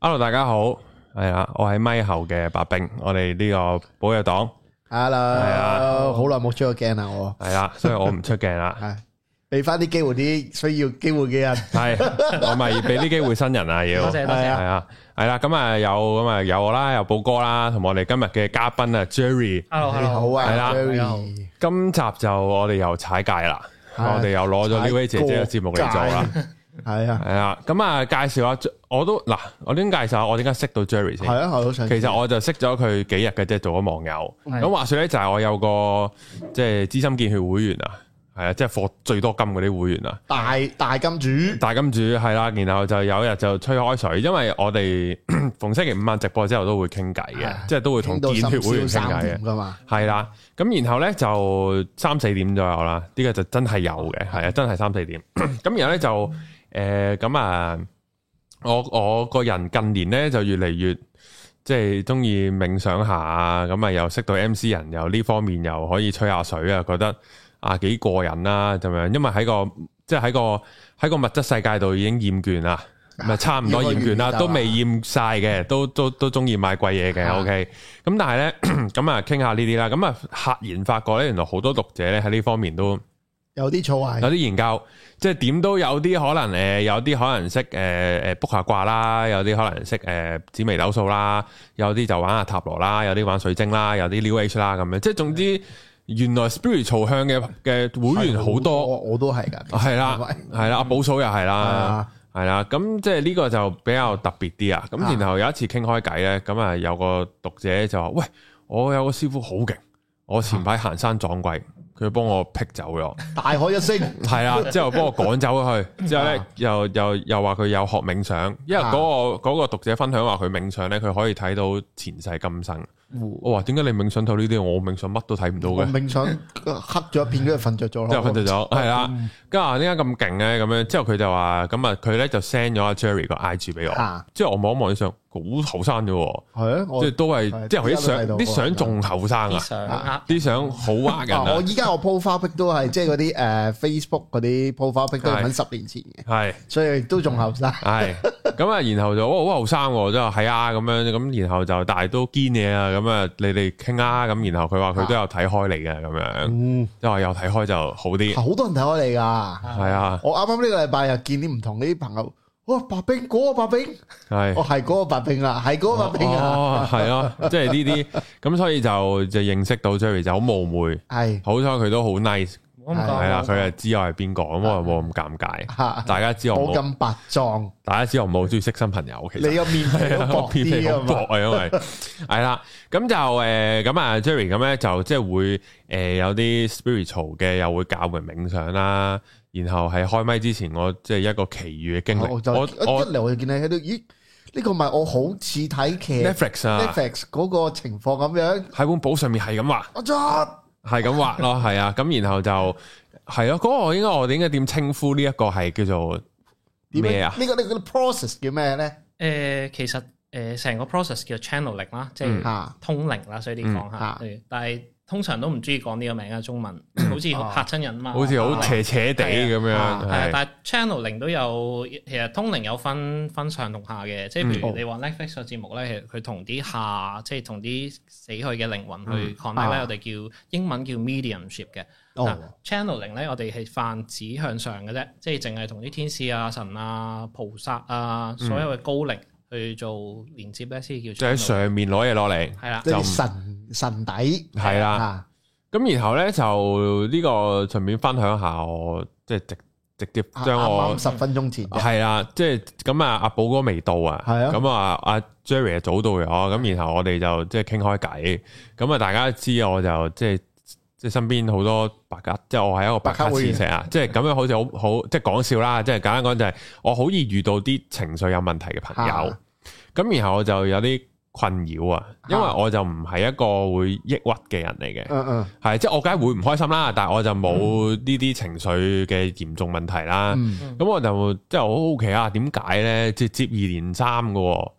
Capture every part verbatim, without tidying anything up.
Hello， 大家好，係啊，我係咪後嘅白兵，我哋呢個寶藥黨 Hello，係啊，好耐冇出過鏡啦，我係啊，所以我唔出鏡啦， 係俾翻啲機會啲需要機會嘅人， 係我咪俾啲機會新人啊，要多謝多謝， 係啊，係啦，咁啊有咁啊有我啦，有寶哥啦，同我哋今日嘅嘉賓啊 Jerry， Hello 你 Hello， 好啊係啦 ，Jerry， 今集就我哋又踩界啦，我哋又攞咗呢位姐姐嘅節目嚟做啦。 係啊， 係啊，咁啊介紹下，我都嗱，我點介紹下我點解識到 Jerry 先？ 係啊，我都想。 其實我就識咗佢幾日嘅啫，做咗網友。咁話說咧，就係我有個即係資深建血會員啊，係啊，即係貨最多金嗰啲會員啊， 大大金主， 大金主係啦。然後就有一日就吹開水，因為我哋逢星期五晚直播之後都會傾偈嘅，即係都會同建血會員傾偈嘅嘛。係啦，咁然後咧就三四點左右啦，呢個就真係有嘅，係啊，真係三四點。咁然後咧就。誒咁、呃、啊！我我個人近年咧就越嚟越即係中意冥想下啊，咁啊又識到 M C 人，又呢方面又可以吹下水啊，覺得啊幾過癮啦咁樣。因為喺個即係喺個喺個物質世界度已經厭倦啦，咪、啊、差唔多厭倦啦，都未厭晒嘅，都都都中意買貴嘢嘅。OK，咁但係咧咁啊傾下呢啲啦，咁啊赫然發覺咧，原來好多讀者咧喺呢方面都有啲錯係， 有啲研究。即係點都有啲可能誒、呃，有啲可能識誒誒卜下卦啦，有啲可能識誒紫微斗數啦，有啲就玩下塔羅啦，有啲玩水晶啦，有啲 New Age 啦咁樣。即係總之，原來 spiritual 向嘅嘅會員好多， 我我都係㗎， 係啦，係啦，阿寶嫂又係啦，係啦。咁即係呢個就比較特別啲啊。咁然後有一次傾開偈咧，咁啊有個讀者就話：喂，我有個師傅好勁，我前排行山撞鬼。佢幫我劈走咗， 大海一聲， 係啦，之後幫我趕走咗佢，之後咧又又又話佢有學冥想，因為嗰、嗰個、嗰個讀者分享話佢冥想咧，佢可以睇到前世今生。我話點解你冥想到呢啲？我冥想乜都睇唔到嘅。 冥想黑咗一片，跟住瞓着咗咯。 之後瞓着咗，係啦。跟住話點解咁勁咧？咁樣之後佢就話咁啊，佢咧就 send 咗阿 Jerry 個 I G 俾我。之後我望一望啲相，好後生啫。係啊，即係都係，即係佢啲相，啲相仲後生啊。啲相好呃人啊！ 我依家我 profile pic 都係即係嗰啲誒 Facebook 嗰啲 profile pic 都係喺十年前嘅。係，所以都仲後生。係咁啊，然後就哦好後生，即係係啊咁樣咁，然後就但係都堅嘢啊咁啊，你哋傾啊咁，然後佢話佢都有睇開你嘅咁樣，即係話有睇開就好啲。好多人睇開你噶，係啊！我啱啱呢個禮拜又見啲唔同啲朋友，哇白兵嗰個白兵，係我係嗰個白兵啊，係嗰個白兵啊， 係咯，即係呢啲咁，所以就就認識到 Jerry 就好冒昧，係好彩佢都好 nice。係啦，佢係知我係邊個，咁我冇咁尷尬。大家知我冇咁白撞， 大家知我冇中意識新朋友。其實你個面皮好薄啲啊嘛，因為係啦，咁就誒咁啊 Jerry 咁咧就即係會誒有啲 spiritual 嘅，又會教人冥想啦。然後喺開麥之前，我即係一個奇遇嘅經歷。 我我一嚟我就見你喺度，咦？呢個咪我好似睇劇 Netflix 啊 ，Netflix 嗰個情況咁樣喺本簿上面係咁話。 我錯。 係咁畫咯，係啊，咁然後就係咯，嗰、那個應該我哋應該點稱呼呢一個係叫做咩啊？ 呢、這個呢、這個 process 叫咩咧？誒、 呃，其實誒成、呃、個 process 叫 channeling 啦，即係通靈啦，所以啲講下。嗯、但係通常都唔中意講呢個名啊，中文好似嚇親人嘛， 好似好斜斜地咁樣。 係，但係 channeling 都有，其實通靈有分分上同下嘅，即係譬如你話 Netflix 個節目咧，其實佢同啲下，即係同啲死去嘅靈魂去 connect 咧，我哋叫英文叫 mediumship 嘅。嗱 channeling 咧，我哋係泛指向上嘅啫，即係淨係同啲天使啊、神啊、菩薩啊，所有嘅高靈去做連接咧，先叫。即係喺上面攞嘢落嚟，係啦， 就神。神底係啦，咁然後咧就呢個順便分享下我即係直直接將我十分鐘前係啦，即係咁啊阿寶哥未到啊，咁啊阿 Jerry 早到咗，咁然後我哋就即係傾開偈，咁啊大家都知我就即係即係身邊好多白卡，即係我係一個白卡磁石啊，即係咁樣好似好好即係講笑啦，即係簡單講就係我好易遇到啲情緒有問題嘅朋友，咁然後我就有啲困擾啊，因為我就唔係一個會抑鬱嘅人嚟嘅，嗯嗯，係即係我梗係會唔開心啦，但係我就冇呢啲情緒嘅嚴重問題啦。咁、嗯、我就即係好好奇啊，點解咧？即係接二連三嘅，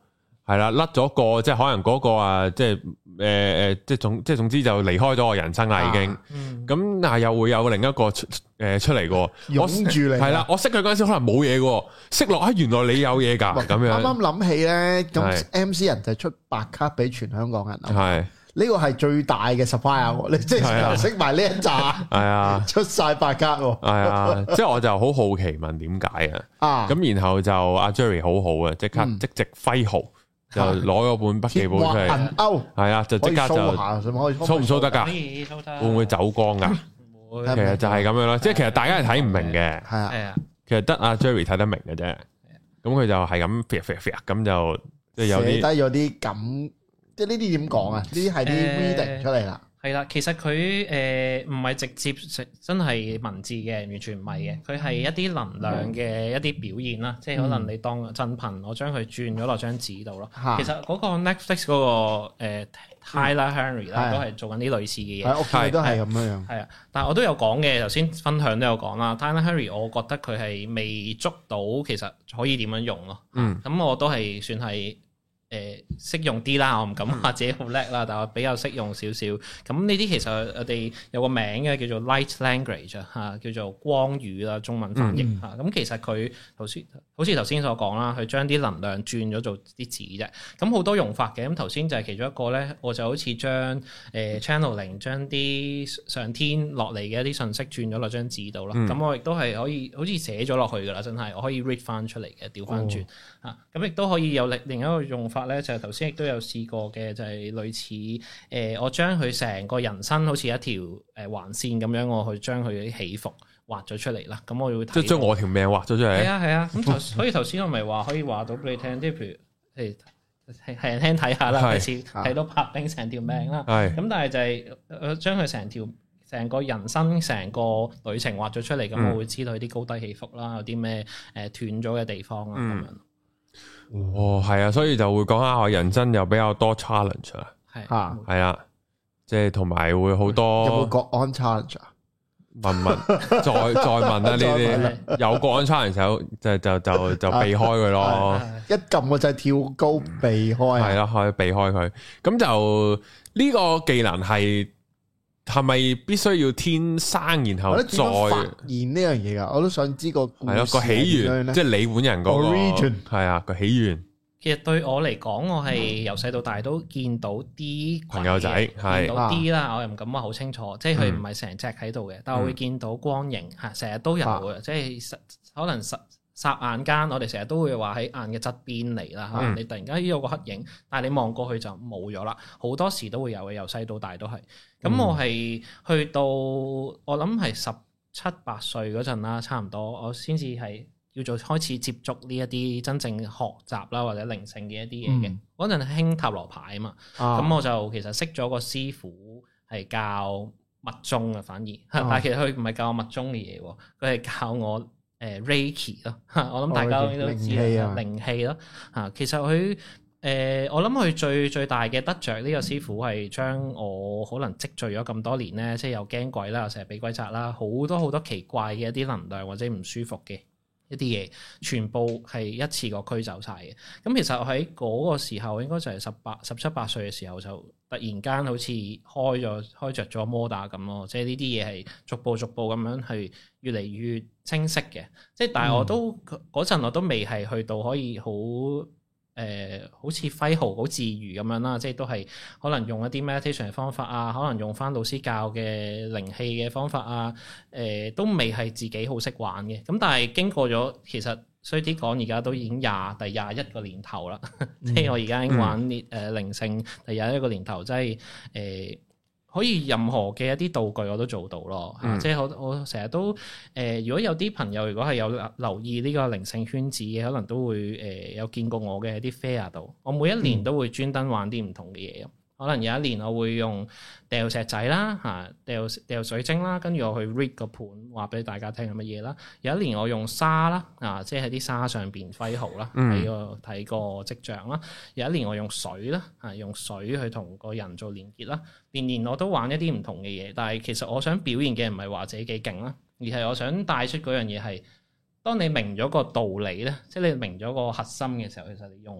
係啦，甩咗個即係可能嗰個啊，即係誒誒，即係總即係總之就離開咗我人生啦已經。咁但係又會有另一個出誒出嚟嘅， 擁住你係啦。我識佢嗰陣時可能冇嘢嘅，識落啊原來你有嘢㗎咁樣。 啱啱諗起咧，咁 M C 人就出白卡俾全香港人。 係。 呢個係最大嘅 supplier，你即係識埋呢一紮，係啊，出晒白卡喎， 係啊，即係我就好好奇問點解啊？啊，咁然後就阿 Jerry 好好啊，即刻即席揮毫，就攞咗本筆記簿出嚟，銀歐，係啊，就即刻就 show 唔 show 得㗎？會唔會走光㗎？唔會，其實就係咁樣咯，即係其實大家係睇唔明嘅，係啊，其實得阿 Jerry 睇得明嘅啫，咁佢就係咁 fit fit fit 咁就即係有啲寫低咗啲咁。即係呢啲點講啊？呢啲係啲 reading 出嚟啦。 係啦、呃，其實佢誒唔係直接真係文字嘅，完全唔係嘅。佢係一啲能量嘅一啲表現啦。嗯、即係可能你當振頻，我將佢轉咗落張紙度咯。嗯、其實嗰個 Netflix 嗰、那個、呃、Tyler Henry 啦、嗯，都係做緊啲類似嘅嘢。 係屋企都係咁樣樣。係啊，但係我都有講嘅，頭先分享都有講啦。Tyler Henry， 我覺得佢係未捉到其實可以點樣用咯。嗯，咁我都係算係。誒識用啲啦，我唔敢話自己好叻啦，但係我比較識用少少。咁呢啲其實我哋有個名嘅叫做 Light Language 啊，叫做光語啦，中文翻譯嚇。咁、嗯、其實佢頭先好似頭先所講啦，佢將啲能量轉咗做啲紙啫。咁好多用法嘅。咁頭先就係其中一個咧，我就好似將誒 channeling 將啲上天落嚟嘅一啲信息轉咗落張紙度啦。咁、嗯、我亦都係可以好似寫咗落去㗎啦，真係我可以 read 翻出嚟嘅，調翻轉嚇。咁亦都可以有另另一個用法。咧就係頭先亦都有試過嘅，就係、是、類似誒、呃，我將佢成個人生好似一條誒橫線咁樣，我去將佢啲起伏畫咗出嚟啦。咁我會即係將我條命畫咗出嚟。係啊係啊，咁所以頭先我咪話可以話到俾你聽，即係譬如誒係係聽睇下啦，好似睇到白兵成條命啦。係咁是，但係就係誒將佢成條成個人生成個旅程畫咗出嚟，咁、嗯、我會知道啲高低起伏啦，有啲咩誒斷咗嘅地方啊咁樣。嗯哦，係啊，所以就會講下我人生又比較多 challenge 啊， 係係啊，即係同埋會好多有冇國安 challenge 啊？ 問問再再問啦，呢啲有國安 challenge 就就就就就避開佢咯， 一撳個掣跳高避開， 係啦，可以避開佢。咁就呢個技能係。係咪必須要天生，然後再發現呢樣嘢噶？我都想知個故事係咯個起源，即係你本人嗰個 origin 係啊個起源。 其實對我嚟講，我係由細到大都見到啲朋友仔， 見到啲啦，我又唔敢話好清楚，即係佢唔係成隻喺度嘅，但係我會見到光影吓，成日都有嘅，即係可能實。霎眼間，我哋成日都會話喺眼嘅側邊嚟啦，可能你突然間有個黑影，但係你望過去就冇咗啦。好多時都會有嘅，由細到大都係。咁我係去到我諗係十七八歲嗰陣啦，差唔多我先至係叫做開始接觸呢一啲真正學習啦，或者靈性嘅一啲嘢嘅。嗰陣興塔羅牌啊嘛，咁、啊、我就其實識咗個師傅係教密宗嘅，反而，啊、但係其實佢唔係教我密宗嘅嘢喎，佢係教我。誒 Reiki 咯，我諗大家都知啦，靈氣咯嚇。其實佢誒、呃，我諗佢最最大嘅得着呢個師傅係將我可能積聚咗咁多年咧，即係又驚鬼啦，又成日俾鬼責啦，好多好多奇怪嘅一啲能量或者唔舒服嘅一啲嘢，全部係一次過驅走晒嘅。咁其實喺嗰個時候，應該就係十八、十七八歲嘅時候，就突然間好似開咗開著咗摩打咁咯。即係呢啲嘢係逐步逐步咁樣去越嚟越清晰嘅。即係但係我都嗰陣、嗯、我都未係去到可以好誒、呃，好似揮毫好自如咁樣啦。即係都係可能用一啲 meditation 嘅方法啊，可能用翻老師教嘅靈氣嘅方法啊，誒、呃、都未係自己好識玩嘅。咁但係經過咗，其實衰啲講，而家都已經廿第廿一個年頭啦。即係、嗯、我而家已經玩誒靈性第廿一個年頭，即係誒。呃可以任何嘅一啲道具我都做到咯，嗯、即係我我成日都誒、呃，如果有啲朋友如果係有留意呢個靈性圈子嘅，可能都會誒、呃、有見過我嘅一啲 fair 度，我每一年都會專登玩啲唔同嘅嘢。可能有一年我會用掉石仔啦，嚇掉掉水晶啦，跟住我去 read 個盤，話俾大家聽係乜嘢啦。有一年我用沙啦，啊，即係喺啲沙上邊揮毫啦，睇個睇個跡象啦。有一年我用水啦，啊，用水去同個人做連結啦。年年我都玩一啲唔同嘅嘢，但係其實我想表現嘅唔係話自己幾勁啦，而係我想帶出嗰樣嘢係，當你明咗個道理咧，即係你明咗個核心嘅時候，其實你用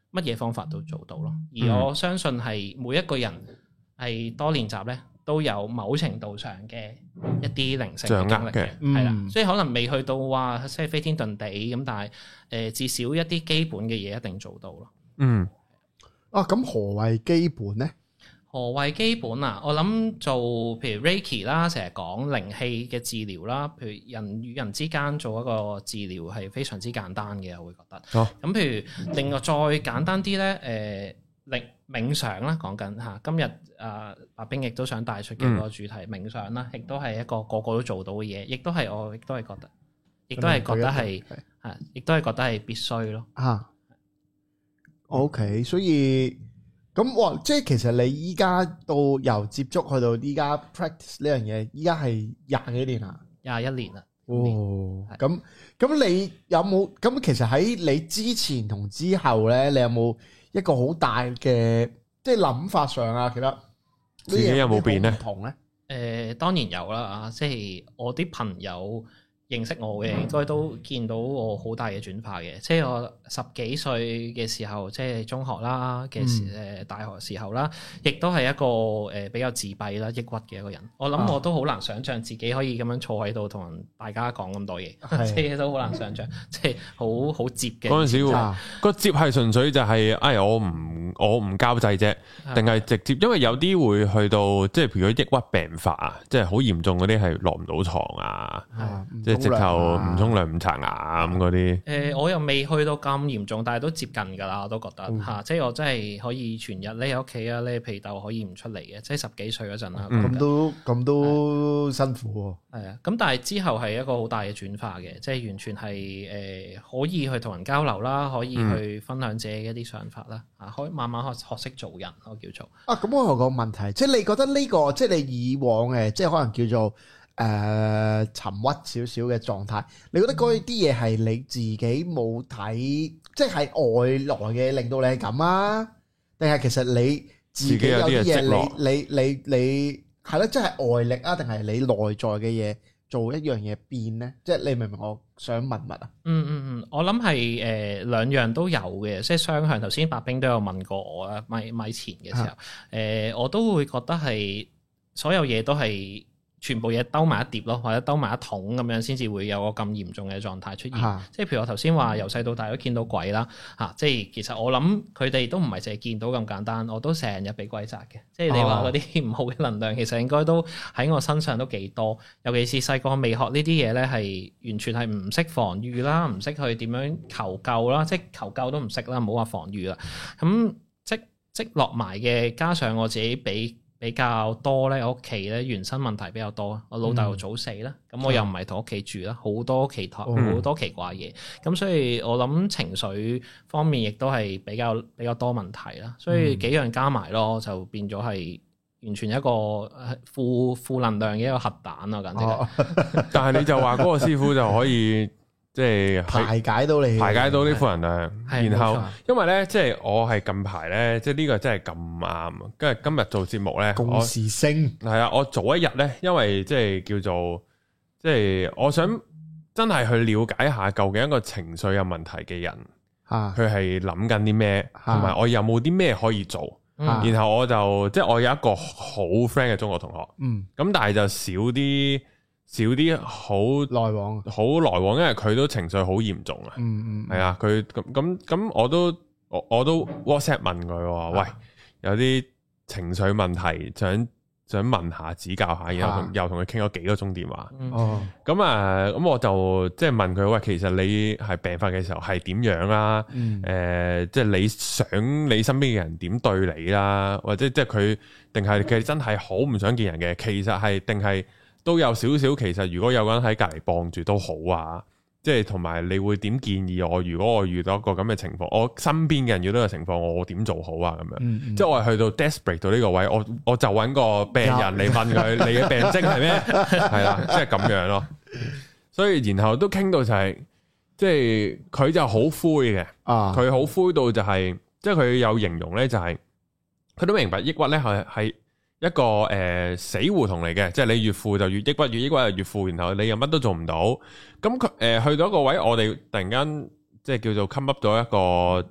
乜嘢方法都做到咯。而我相信係每一個人係多練習咧，都有某程度上嘅一啲靈性嘅經歷嘅，係啦、嗯，所以可能未去到話即係飛天遁地咁，但係誒、呃、至少一啲基本嘅嘢一定做到咯。 嗯，啊咁何謂基本咧？ 何謂基本啊？我諗做譬如 Reiki 啦，成日講靈氣嘅治療啦，譬如人與人之間做一個治療係非常之簡單嘅，我會覺得。哦。咁譬如另外再簡單啲咧，誒冥冥想啦，講緊嚇，今日啊白兵亦都想帶出嘅個主題、嗯、冥想啦，亦都係一個個個都做到嘅嘢，亦都係我亦都係覺得，亦都係覺得係係，亦都係覺得係必須咯。啊。 OK，所以。咁哇，即係其實你依家到由接觸去到依家 practice 呢樣嘢，依家係廿幾年啦， 廿一年啦。 哦，咁咁你有冇？咁其實喺你之前同之後咧，你有冇一個好大嘅即係諗法上啊？其實自己有冇變咧？ 唔同咧？ 誒，當然有啦啊！即係我啲朋友認識我嘅，應該都見到我好大嘅轉化嘅。即係我十幾歲嘅時候，即係中學啦嘅時，誒大學時候啦，亦都係一個誒比較自閉啦、抑鬱嘅一個人。我諗我都好難想像自己可以咁樣坐喺度同人大家講咁多嘢，即係都好難想像，即係好好接嘅。 嗰陣時個接係純粹就係，哎，我唔我唔交際啫，定係直接？因為有啲會去到，即係譬如抑鬱病發啊，即係好嚴重嗰啲係落唔到床啊，即係直頭唔沖涼唔刷牙咁嗰啲。 誒，我又未去到咁嚴重，但係都接近㗎啦，我都覺得嚇、嗯啊，即係我真係可以全日匿喺屋企啊，匿被竇可以唔出嚟嘅，即係十幾歲嗰陣啦。 咁、嗯、都咁都辛苦喎。 係啊，咁但係之後係一個好大嘅轉化嘅，即係完全係誒、呃、可以去同人交流啦，可以去分享自己一啲想法啦，嚇、嗯，可以慢慢學學識做人，我叫做。 啊，咁我有個問題，即係你覺得呢、呢個即係你以往嘅，即係可能叫做。誒、呃、沉鬱少少嘅狀態，你覺得嗰啲嘢係你自己冇睇，即係外來嘅令到你係咁啊？定係其實你自己有啲嘢，你你你你係咯，即係外力啊？定係你內在嘅嘢做一樣嘢變咧？即係你明唔明我想問乜啊？ 嗯嗯嗯，我諗係誒兩樣都有嘅，即係雙向。頭先白兵都有問過我啊，咪咪前嘅時候，誒、呃、我都會覺得係所有嘢都係。全部嘢兜埋一碟咯，或者兜埋一桶咁樣，先至會有個咁嚴重嘅狀態出現。啊、即係譬如我頭先話，由細到大都見到鬼啦，嚇、啊！即係其實我諗佢哋都唔係淨係見到咁簡單，我都成日俾鬼責嘅。即係你話嗰啲唔好嘅能量，其實應該都喺我身上都幾多。尤其是細個未學呢啲嘢咧，係完全係唔識防禦啦，唔識去點樣求救啦，即係求救都唔識啦，唔好話防禦啦。咁積積落埋嘅，加上我自己俾。比較多咧，我屋企咧原生問題比較多，我老豆又早死啦，咁、嗯、我又唔係同屋企住啦，好多其他好、嗯、多奇怪嘢，咁所以我諗情緒方面亦都係比較比較多問題啦，所以幾樣加埋咯，就變咗係完全一個負負能量嘅一個核彈啊，簡直、哦。 但係你就話嗰個師傅就可以。即係排解到你， 排解到啲負能量。然後因為咧，即係我係近排咧，即係呢個真係咁啱。跟住今日做節目咧， 共時性係啊，我早一日咧，因為即係叫做，即係我想真係去了解下究竟一個情緒有問題嘅人，啊，佢係諗緊啲咩，同埋我有冇啲咩可以做。啊、然後我就即係我有一個好 friend 嘅中學同學，嗯，咁但係就少啲。少啲好來往， 好來往，因為佢都情緒好嚴重啊。嗯嗯，係啊，佢咁咁咁，我都我我都 WhatsApp 問佢話，喂，有啲情緒問題，想想問下指教下，然後又同佢傾咗幾個鐘電話。哦，咁啊，咁我就即係問佢，喂，其實你係病發嘅時候係點樣啦？誒、呃，即係你想你身邊嘅人點對你啦？或者即係佢定係佢真係好唔想見人嘅？其實係定係？都有少少，其實如果有個人喺隔離傍住都好啊，即係同埋你會點建議我？如果我遇到一個咁嘅情況，我身邊嘅人遇到嘅情況，我點做好啊？咁樣，嗯嗯、即係我係去到 desperate 到呢個位，我我就揾個病人嚟問佢，你嘅病徵係咩？係啦，即係咁樣咯。所以然後都傾到就係、是，即係佢就好灰嘅，佢好、啊、灰到就係、是，即係佢有形容咧、就是，就係佢都明白抑鬱咧係係。一個誒、呃、死胡同嚟嘅，即係你越負就越抑鬱，越抑鬱就越負，然後你又乜都做唔到。咁佢誒去到一個位，我哋突然間即係叫做 come up 咗一個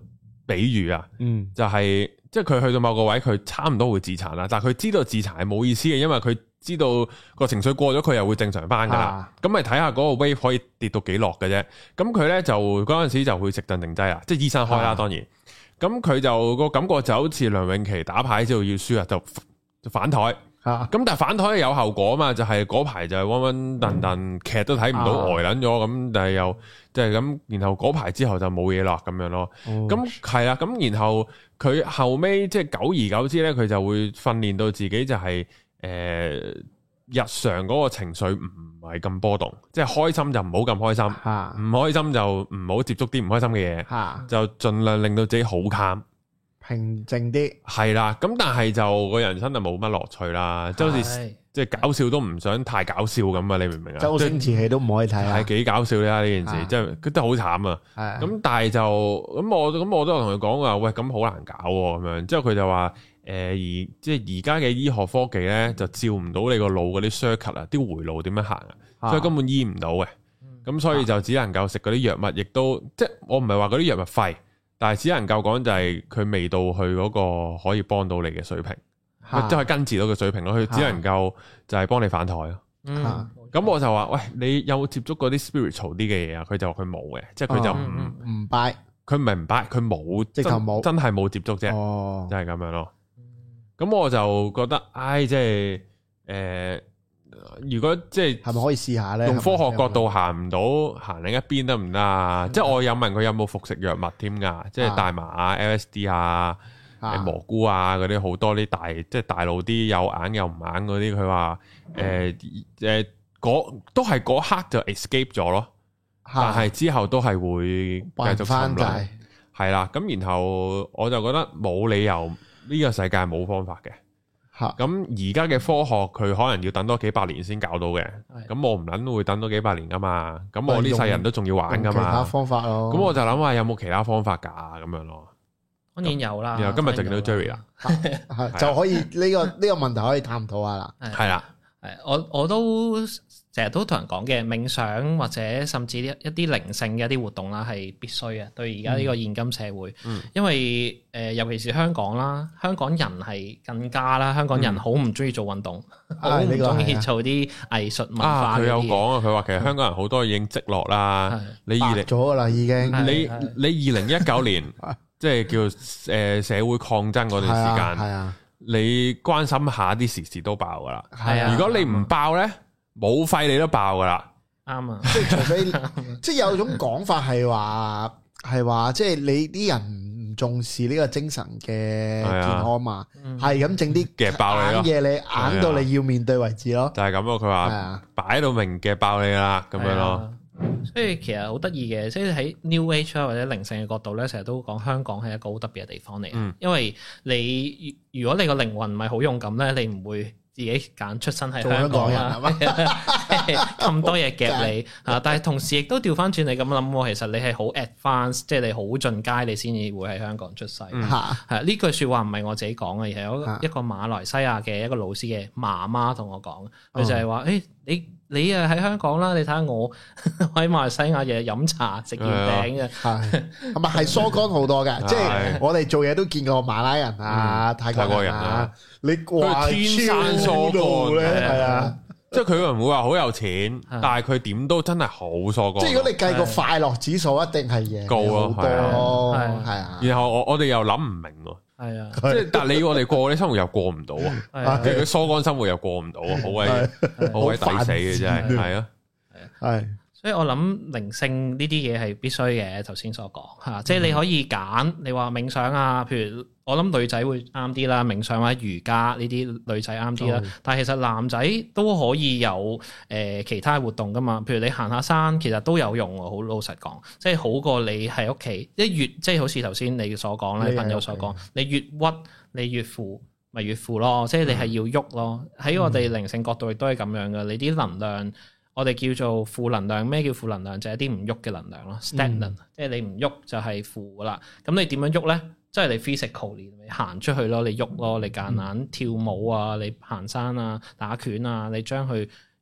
比喻啊， 嗯， 就係即係佢去到某個位，佢差唔多會自殘啦，但係佢知道自殘係冇意思嘅，因為佢知道個情緒過咗，佢又會正常翻噶啦。咁咪睇下嗰個 wave 可以跌到幾落嘅啫。咁佢咧就嗰陣時就會食鎮定劑啦，即係醫生開啦，當然。咁佢就個感覺就好似梁詠琪打牌之後要輸啊，就就反台。咁、啊、但係反台有後果啊嘛，就係嗰排就係溫溫頓頓，劇都睇唔到，呆撚咗咁，但係又即係咁，然後嗰排之後就冇嘢啦咁樣咯。咁係啦，咁然後佢後尾即係久而久之咧，佢就會訓練到自己就係、是、誒、呃、日常嗰個情緒唔係咁波動，即係開心就唔好咁開心，唔、啊、開心就唔好接觸啲唔開心嘅嘢，啊、就盡量令到自己好 calm。 平靜啲係啦，咁但係就個人生就冇乜樂趣啦，即係好似即係搞笑都唔想太搞笑咁啊！你明唔明啊？ 周星馳戲都唔可以睇啊！ 係幾搞笑咧呢件事，即係覺得好慘啊！咁但係就咁我咁我都有同佢講話，喂咁好難搞咁樣。之後佢就話誒而即係而家嘅醫學科技咧，就照唔到你個腦嗰啲 circuit 啊，啲回路點樣行啊，所以根本醫唔到嘅。咁所以就只能夠食嗰啲藥物，亦都即係我唔係話嗰啲藥物廢。但係只能夠講就係佢未到去嗰個可以幫到你嘅水平，即係根治到嘅水平咯。佢只能夠就係幫你反台咯。咁、啊嗯、我就話喂，你有冇接觸過啲 spiritual 啲嘅嘢啊？佢就話佢冇嘅，即係佢就唔唔拜， 佢唔係唔拜，佢冇直頭冇，真係冇接觸啫。哦，就係咁樣咯。咁我就覺得，唉，即係誒。呃如果即係係咪可以試下咧？ 用科學角度行唔到，行另一邊得唔得啊？即係我有問佢有冇服食藥物添噶，即係大麻啊、L S D 啊、啊蘑菇啊嗰啲好多啲大，即係大路啲有硬有唔硬嗰啲。佢話誒誒，嗰、呃、都係嗰刻就 escape 咗咯，啊、但係之後都係會繼續沉淪。係啦，咁然後我就覺得冇理由呢、這個世界冇方法嘅。咁而家嘅科學佢可能要等多幾百年先搞到嘅，咁我唔諗會等多幾百年噶嘛，咁我呢世人都仲要玩噶嘛， 其他方法咯。 咁我就諗下有冇其他方法噶咁樣咯。 當然有啦。 然後今日就見到 Jerry 啦， 就可以呢個呢個問題可以探討下啦。 係啦， 係我我都成日都同人講嘅，冥想或者甚至一一啲靈性嘅一啲活動啦，係必須嘅。對而家呢個現今社會，嗯、因為誒、呃、尤其是香港啦，香港人係更加啦，香港人好唔中意做運動，好唔中意做啲藝術文化。 佢有講啊，佢話其實香港人好多已經積落啦，的你二零咗啦已經， 你你二零一九年即係叫誒社會抗爭嗰段時間，係啊，你關心下啲時事都爆噶啦，係啊，如果你唔爆咧。冇肺你都爆噶啦， 啱啊！ 即係除非，即係有種講法係話，係話即係你啲人唔重視呢個精神嘅健康嘛，係咁整啲夾爆你咯， 嘢你硬到你要面對為止咯， 就係咁咯。佢話擺到明夾爆你啦，咁樣咯。 所以其實好得意嘅，即係喺 New Age 或者靈性嘅角度咧，成日都講香港係一個好特別嘅地方嚟，嗯、因為你如果你個靈魂唔係好勇敢咧，你唔會。自己揀出身喺香港啦，咁多嘢夾你啊！但係同時亦都調翻轉你咁諗，其實你係好 advance，即係你好進階，你先至會喺香港出世。係呢、嗯、句説話唔係我自己講嘅，而係有一個馬來西亞嘅一個老師嘅媽媽同我講，佢就係話：誒、欸、你。你啊喺香港啦，你睇下我喺馬來西亞日日飲茶食月餅嘅， 係係咪係疏乾好多嘅？即係我哋做嘢都見過馬拉人啊、泰國人啊，你話天生疏乾咧，係啊， 即係佢唔會話好有錢，但係佢點都真係好疏乾。 即係如果你計個快樂指數，一定係贏高咯， 係啊，係啊。 然後我我哋又諗唔明喎。係啊，即係但係你要我哋過啲生活又過唔到啊，佢疏乾生活又過唔到啊，好鬼好鬼抵死嘅真係，係啊， 係， 所以我諗靈性呢啲嘢係必須嘅，頭先所講吓，即係你可以揀，你話冥想啊，譬如我諗女仔會啱啲啦，冥想或者瑜伽呢啲女仔啱啲啦，但係其實男仔都可以有誒、呃、其他活動噶嘛，譬如你行下山，其實都有用喎，好老實講，即係好過你喺屋企，一越即係好似頭先你所講咧，朋友所講，你越屈你越負，咪越負咯，即係你係要喐咯。喺、嗯、我哋靈性角度亦都係咁樣嘅，你啲能量。我哋叫做負能量，咩叫負能量？就係、是、一啲唔喐嘅能量咯 stagnant、嗯、即係你唔喐就係負噶啦。咁你點樣喐咧？即係你 physical 你行出去咯，你喐咯，你夾硬跳舞啊，你行山啊，打拳啊，你將佢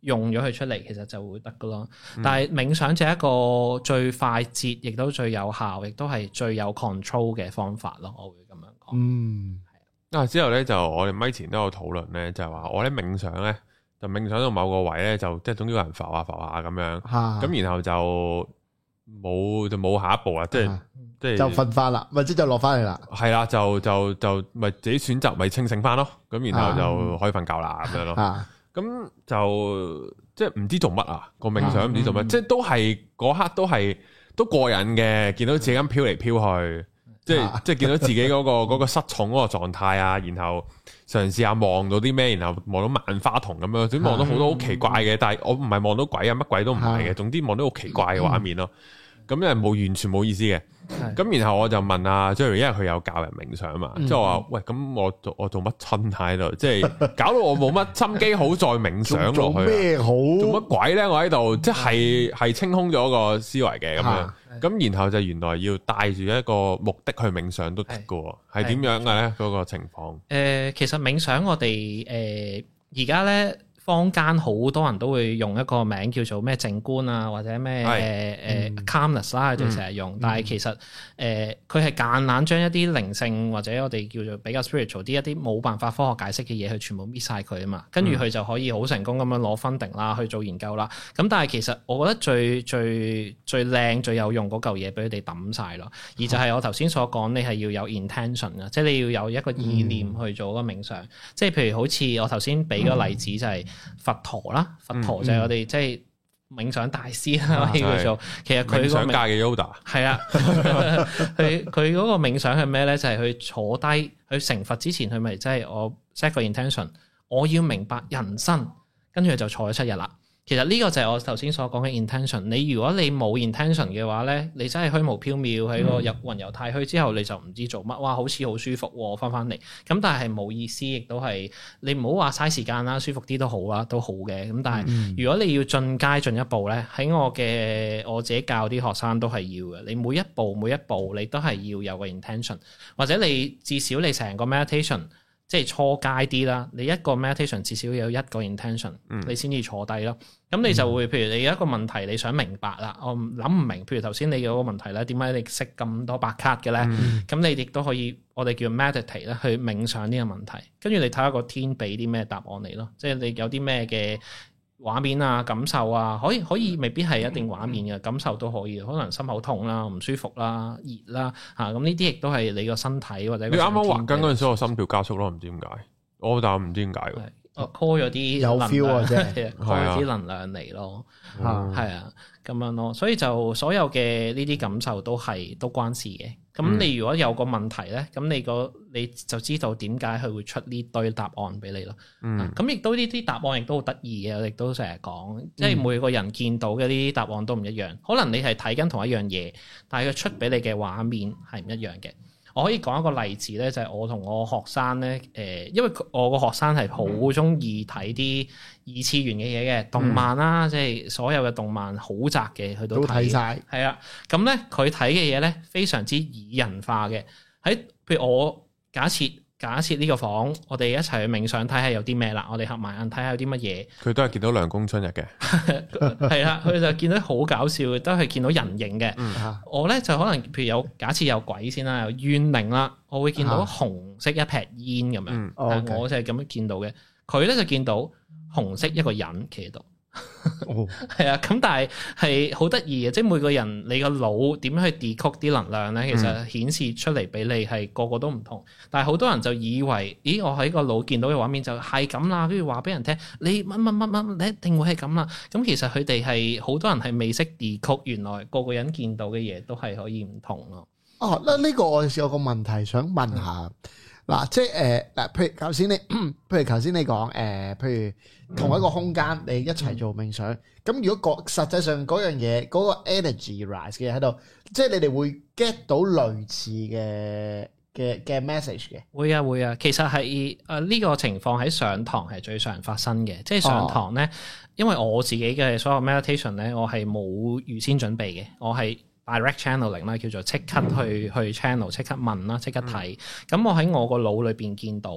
用咗佢出嚟，其實就會得噶咯。但係冥想就係一個最快捷，亦都最有效，亦都係最有 control 嘅方法咯。我會咁樣講。 嗯， 啊之後咧就我哋咪前都有討論咧，就係話我咧冥想咧就冥想到某個位咧就即係總之個人浮下浮下咁樣，咁、啊、然後就冇就冇下一步啦，即係。啊即係就瞓翻啦，咪即就落翻嚟啦。 係啦，就就就咪自己選擇咪清醒翻咯，咁然後就可以瞓覺啦咁樣咯。咁就即係唔知做乜啊個冥想唔知做乜，即係都係嗰刻都係都過癮嘅，見到自己咁飄嚟飄去，即係即係見到自己嗰個嗰個失重嗰個狀態啊，然後嘗試下望到啲咩，然後望到萬花筒咁樣，總之望到好多好奇怪嘅，但係我唔係望到鬼啊，乜鬼都唔係嘅，總之望到好奇怪嘅畫面咯。咁因為冇完全冇意思嘅，咁的然後我就問阿 Jerry，因為佢有教人冥想嘛，即係我話喂，咁我做我做乜親喺度，即係搞到我冇乜心機好再冥想落去，做咩好？ 做乜鬼咧？我喺度即係係清空咗個思維嘅咁樣，咁的然後就原來要帶住一個目的去冥想都得嘅，係點樣嘅咧？嗰個情況？誒、 呃，其實冥想我哋誒而家咧。坊間好多人都會用一個名叫做咩靜觀啊，或者咩誒誒 calmness 啦，就成日用。嗯、但係其實誒佢係間硬將一啲靈性或者我哋叫做比較 spiritual 啲一啲冇辦法科學解釋嘅嘢，佢全部搣晒佢啊嘛。跟住佢就可以好成功咁樣攞 funding 啦，去做研究啦。咁但係其實我覺得最最最靚最有用嗰嚿嘢俾佢哋抌晒咯。而就係我頭先所講，你係要有 intention 啊，即係你要有一個意念去做個冥想。嗯、即係譬如好似我頭先俾個例子就係、是。佛陀啦，佛陀就係我哋即係冥想大師啦，可以叫做。其實佢個冥想界嘅 Yoda 係啊，佢佢嗰個冥想係咩咧？就係、是、去坐低，去成佛之前，佢咪即係我 set 個 intention，我要明白人生，跟住就坐咗七日啦。其實呢個就係我頭先所講嘅 intention。你如果你冇 intention 嘅話咧，你真係虛無縹緲喺個入雲遊太虛之後，你就唔知做乜。哇，好似好舒服喎，翻翻嚟。咁但係係冇意思，亦都係你唔好話嘥時間啦，舒服啲都好啦，都好嘅。咁但係如果你要進階進一步咧，喺我嘅我自己教啲學生都係要嘅。你每一步每一步你都係要有個 intention，或者你至少你成個 meditation。即係初階啲啦，你一個 meditation 至少有一個 intention，嗯、你先至坐低咯。咁你就會，譬如你有一個問題你想明白啦，我諗唔明。譬如頭先你有個問題咧，點解你識咁多白卡嘅咧？咁、嗯、你亦都可以，我哋叫 meditate 咧，去冥想呢個問題。跟住你睇下個天俾啲咩答案你咯，即係你有啲咩嘅畫面啊、感受啊，可以可以未必係一定畫面嘅感受都可以，可能心口痛啦、唔舒服啦、熱啦嚇，咁呢啲亦都係你個身體或者個。你啱啱滑緊嗰陣時，我心跳加速咯，唔知點解，我但係唔知點解喎。我 call 咗啲有 feel 啊，即係 call 咗啲能量嚟咯，係啊，咁樣咯，所以就所有嘅呢啲感受都係都關事嘅。咁你如果有個問題咧，咁你個你就知道點解佢會出呢堆答案俾你咯。嗯，咁亦都呢啲答案亦都好得意嘅，我亦都成日講，即係每個人見到嘅呢啲答案都唔一樣。可能你係睇緊同一樣嘢，但係佢出俾你嘅畫面係唔一樣嘅。我可以講一個例子咧，就係、是、我同我學生咧，誒、呃，因為我個學生係好鍾意睇啲二次元嘅嘢嘅動漫啦，嗯、即係所有嘅動漫好窄嘅，佢都睇晒。係啊，咁咧佢睇嘅嘢咧非常之擬人化嘅。喺譬如我假設假設呢個房，我哋一齊去冥想睇下有啲咩啦，我哋合埋眼睇下有啲乜嘢。佢都係見到涼宮春日嘅， 係啦，佢就見到好搞笑嘅，都係見到人形嘅。嗯、我咧就可能譬如有假設有鬼先啦，有怨靈啦，我會見到紅色一撇煙咁樣，嗯、我就係咁樣見到嘅。佢咧就見到紅色一個人企喺度。哦，係啊，咁但係係好得意嘅，即係每個人你個腦點樣去 decode 啲能量咧，其實顯示出嚟俾你係個個都唔同。但係好多人就以為，咦，我喺個腦見到嘅畫面就係咁啦，跟住話俾人聽，你乜乜乜乜，你一定會係咁啦。咁其實佢哋係好多人係未識 decode，原來個個人見到嘅嘢都係可以唔同咯。 哦，嗱，呢個我有個問題想問下。嗱，即係誒嗱，譬如頭先你，譬如頭先你講誒、呃，譬如同一個空間你一齊做冥想，咁、嗯、如果個實際上嗰樣嘢嗰、嗰個 energy rise 嘅喺度，即係你哋會 get 到類似嘅嘅嘅 message 嘅？會啊會啊，其實係誒呢個情況喺上堂係最常發生嘅，即係上堂咧，哦、因為我自己嘅所有 meditation 咧，我係冇預先準備嘅，我係direct channeling 啦，叫做即刻去去 channel，即刻問啦，即刻睇。咁、嗯、我喺我個腦裏邊見到，我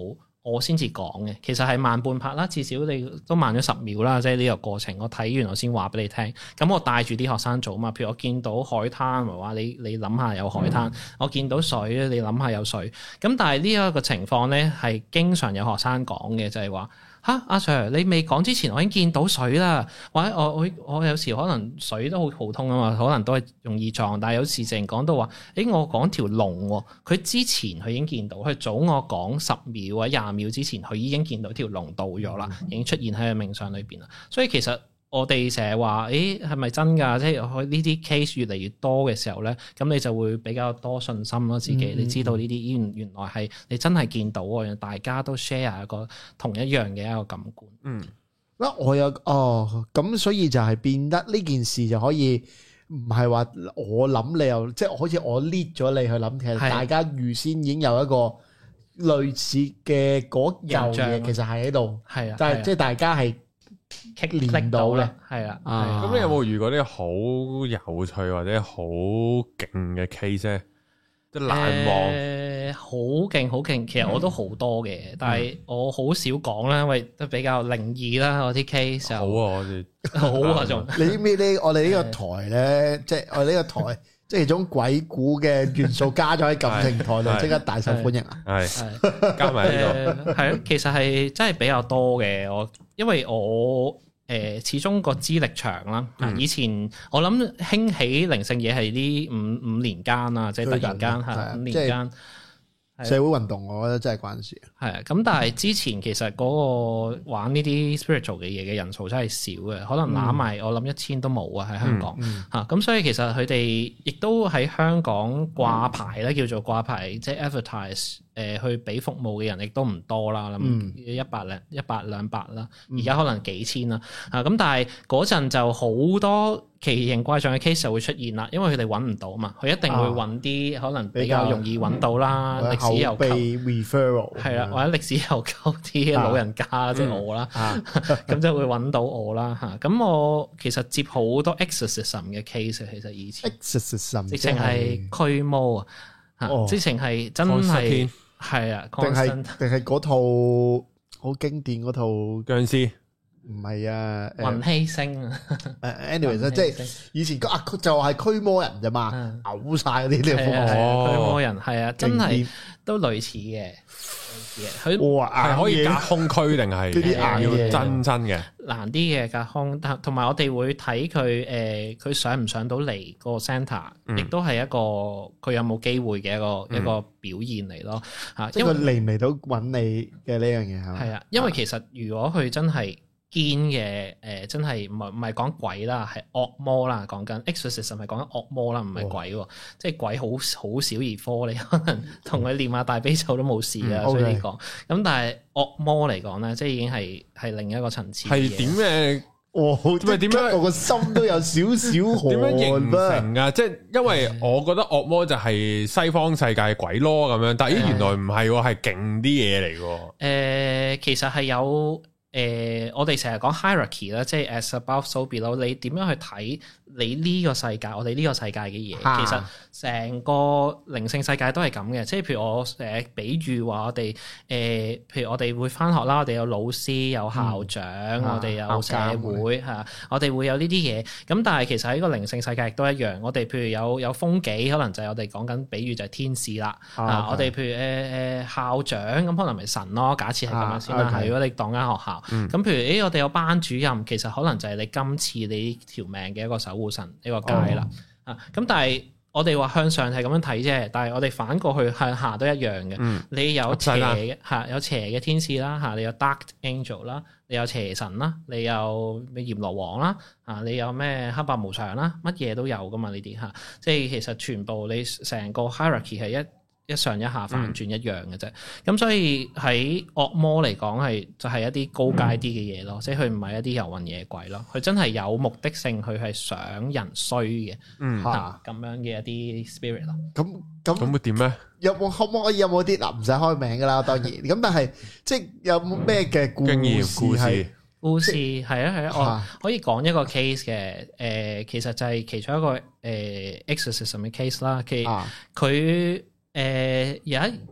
我先至講嘅，其實係慢半拍啦，至少你都慢咗十秒啦，即係呢個過程。我睇完我先話俾你聽。咁我帶住啲學生做嘛，譬如我見到海灘，咪話你你諗下有海灘；嗯、我見到水咧，你諗下有水。咁但係呢一個情況咧，係經常有學生講嘅，就係話。嚇，阿、啊、Sir，你未講之前，我已經見到水啦。或者我我我有時可能水都好普通啊嘛，可能都係容易撞。但係有時淨講到話，誒我講條龍喎，佢之前佢已經見到，佢早我講十秒或者廿秒之前，佢已經見到條龍到咗啦，已經出現喺個冥想裏邊啦。所以其實我哋成日話，誒係咪真㗎？即係佢呢啲 case 越嚟越多嘅時候咧，咁你就會比較多信心咯。自己、嗯、你知道呢啲原原來係你真係見到喎，大家都 share 一個同一樣嘅一個感官。嗯， 嗱我有哦，咁所以就係變得呢件事就可以唔係話我諗你又即係好似我 lead 咗你去諗，其實大家預先已經有一個類似嘅嗰嚿嘢，其實係喺度。係啊，但係即係大家係。練到咧， 係啊， 咁你有冇遇過啲好有趣或者好勁嘅 case 咧？即係難忘， 誒，好勁好勁，其實我都好多嘅，但係我好少講啦，因為都比較靈異啦，我啲 case 好啊，我哋好啊，仲你知唔知呢？我哋呢個台咧，即係我哋呢個台，即係種鬼故嘅元素加咗喺感情台度，即刻大受歡迎啊！ 係加埋呢度，係咯，其實係真係比較多嘅我。因為我誒、呃、始終個資歷長啦，嗯、以前我諗興起靈性嘢係呢五五年間啦，即係突然間嚇五年間社會運動，我覺得真係關事。 係啊，咁但係之前其實嗰個玩呢啲 spiritual 嘅嘢嘅人數真係少嘅，可能攬埋我諗一千都冇啊喺香港嚇，咁、嗯嗯啊、所以其實佢哋亦都喺香港掛牌咧，叫做掛牌，即係 advertise。誒去俾服務嘅人亦都唔多啦，諗一百零一百兩百啦，而家可能幾千啦，啊咁但係嗰陣就好多奇形怪狀嘅 case 就會出現啦，因為佢哋揾唔到嘛，佢一定會揾啲可能比較容易揾到啦，歷史悠久 referral 係啦，或者歷史悠久啲嘅老人家即係我啦，咁就會揾到我啦嚇。咁我其實接好多 exorcism 嘅 case， 其實以前 exorcism 直情係驅魔啊，直情係真係。係啊， 定係定係嗰套好經典嗰套僵屍， 唔係啊， 雲希星啊。 誒，anyways 即係以前啊，就係驅魔人啫嘛，嘔晒嗰啲啲驅魔人係啊，真係都類似嘅。佢係可以隔空驅定係呢啲要真真嘅難啲嘅隔空，但同埋我哋會睇佢誒，佢上唔上到嚟個 centre，亦都係一個佢有冇機會嘅一個一個表現嚟咯嚇。 即係佢嚟唔嚟到揾你嘅呢樣嘢係嘛？ 係啊，因為其實如果佢真係堅嘅誒，真係唔係唔係講鬼啦，係惡魔啦，講緊 exorcism 係講緊惡魔啦，唔係鬼喎，哦、即係鬼好好少兒科，你可能同佢念下大悲咒都冇事啊，嗯、所以嚟講，咁、okay. 但係惡魔嚟講咧，即係已經係係另一個層次。 係點嘅？ 哦，即係點樣？我個心都有少少寒。點樣形成啊？即係因為我覺得惡魔就係西方世界鬼咯咁樣，但係原來唔係喎，係勁啲嘢嚟喎。誒、 呃，其實係有。誒、呃，我哋成日講 hierarchy 啦，即係 as above so below。你點樣去睇你呢個世界，我哋呢個世界嘅嘢？啊、其實成個靈性世界都係咁嘅。即係譬如我誒比喻話，我哋誒，譬如我哋會返學啦，我哋有老師、有校長，嗯啊、我哋有社會嚇、啊，我哋會有呢啲嘢。咁但係其實喺個靈性世界亦都一樣。我哋譬如有有風紀，可能就係我哋講緊比喻就係天使啦。啊，啊 okay. 我哋譬如誒誒、呃、校長咁，可能咪神咯。假設係咁樣先啦。啊 okay. 如果你當間學校。咁、嗯、譬如誒、欸，我哋有班主任，其實可能就係你今次你條命嘅一個守護神，呢個界啦。啊、哦，咁但係我哋話向上係咁樣睇啫，但係我哋反過去向下都一樣嘅。嗯、你有邪嘅嚇，有邪嘅天使啦嚇，你有 dark angel 啦，你有邪神啦，你有咩閻羅王啦嚇，你有咩黑白無常啦，乜嘢都有噶嘛呢啲嚇。即係其實全部你成個 hierarchy 係一。一上一下反轉一樣嘅啫，咁、嗯、所以喺惡魔嚟講係就係、是、一啲高階啲嘅嘢咯，嗯、即係佢唔係一啲遊魂野鬼咯，佢真係有目的性，佢係想人衰嘅，嗯嚇咁樣嘅一啲 spirit 咯。 咁咁咁會點咧？ 有冇可唔可以有冇啲嗱唔使開名噶啦，當然咁，但係即係有冇咩嘅故事故事故事係啊係啊，我可以講一個 case 嘅，誒、呃、其實就係其中一個誒、呃、exorcism 嘅 case 啦，佢佢。誒、呃、有一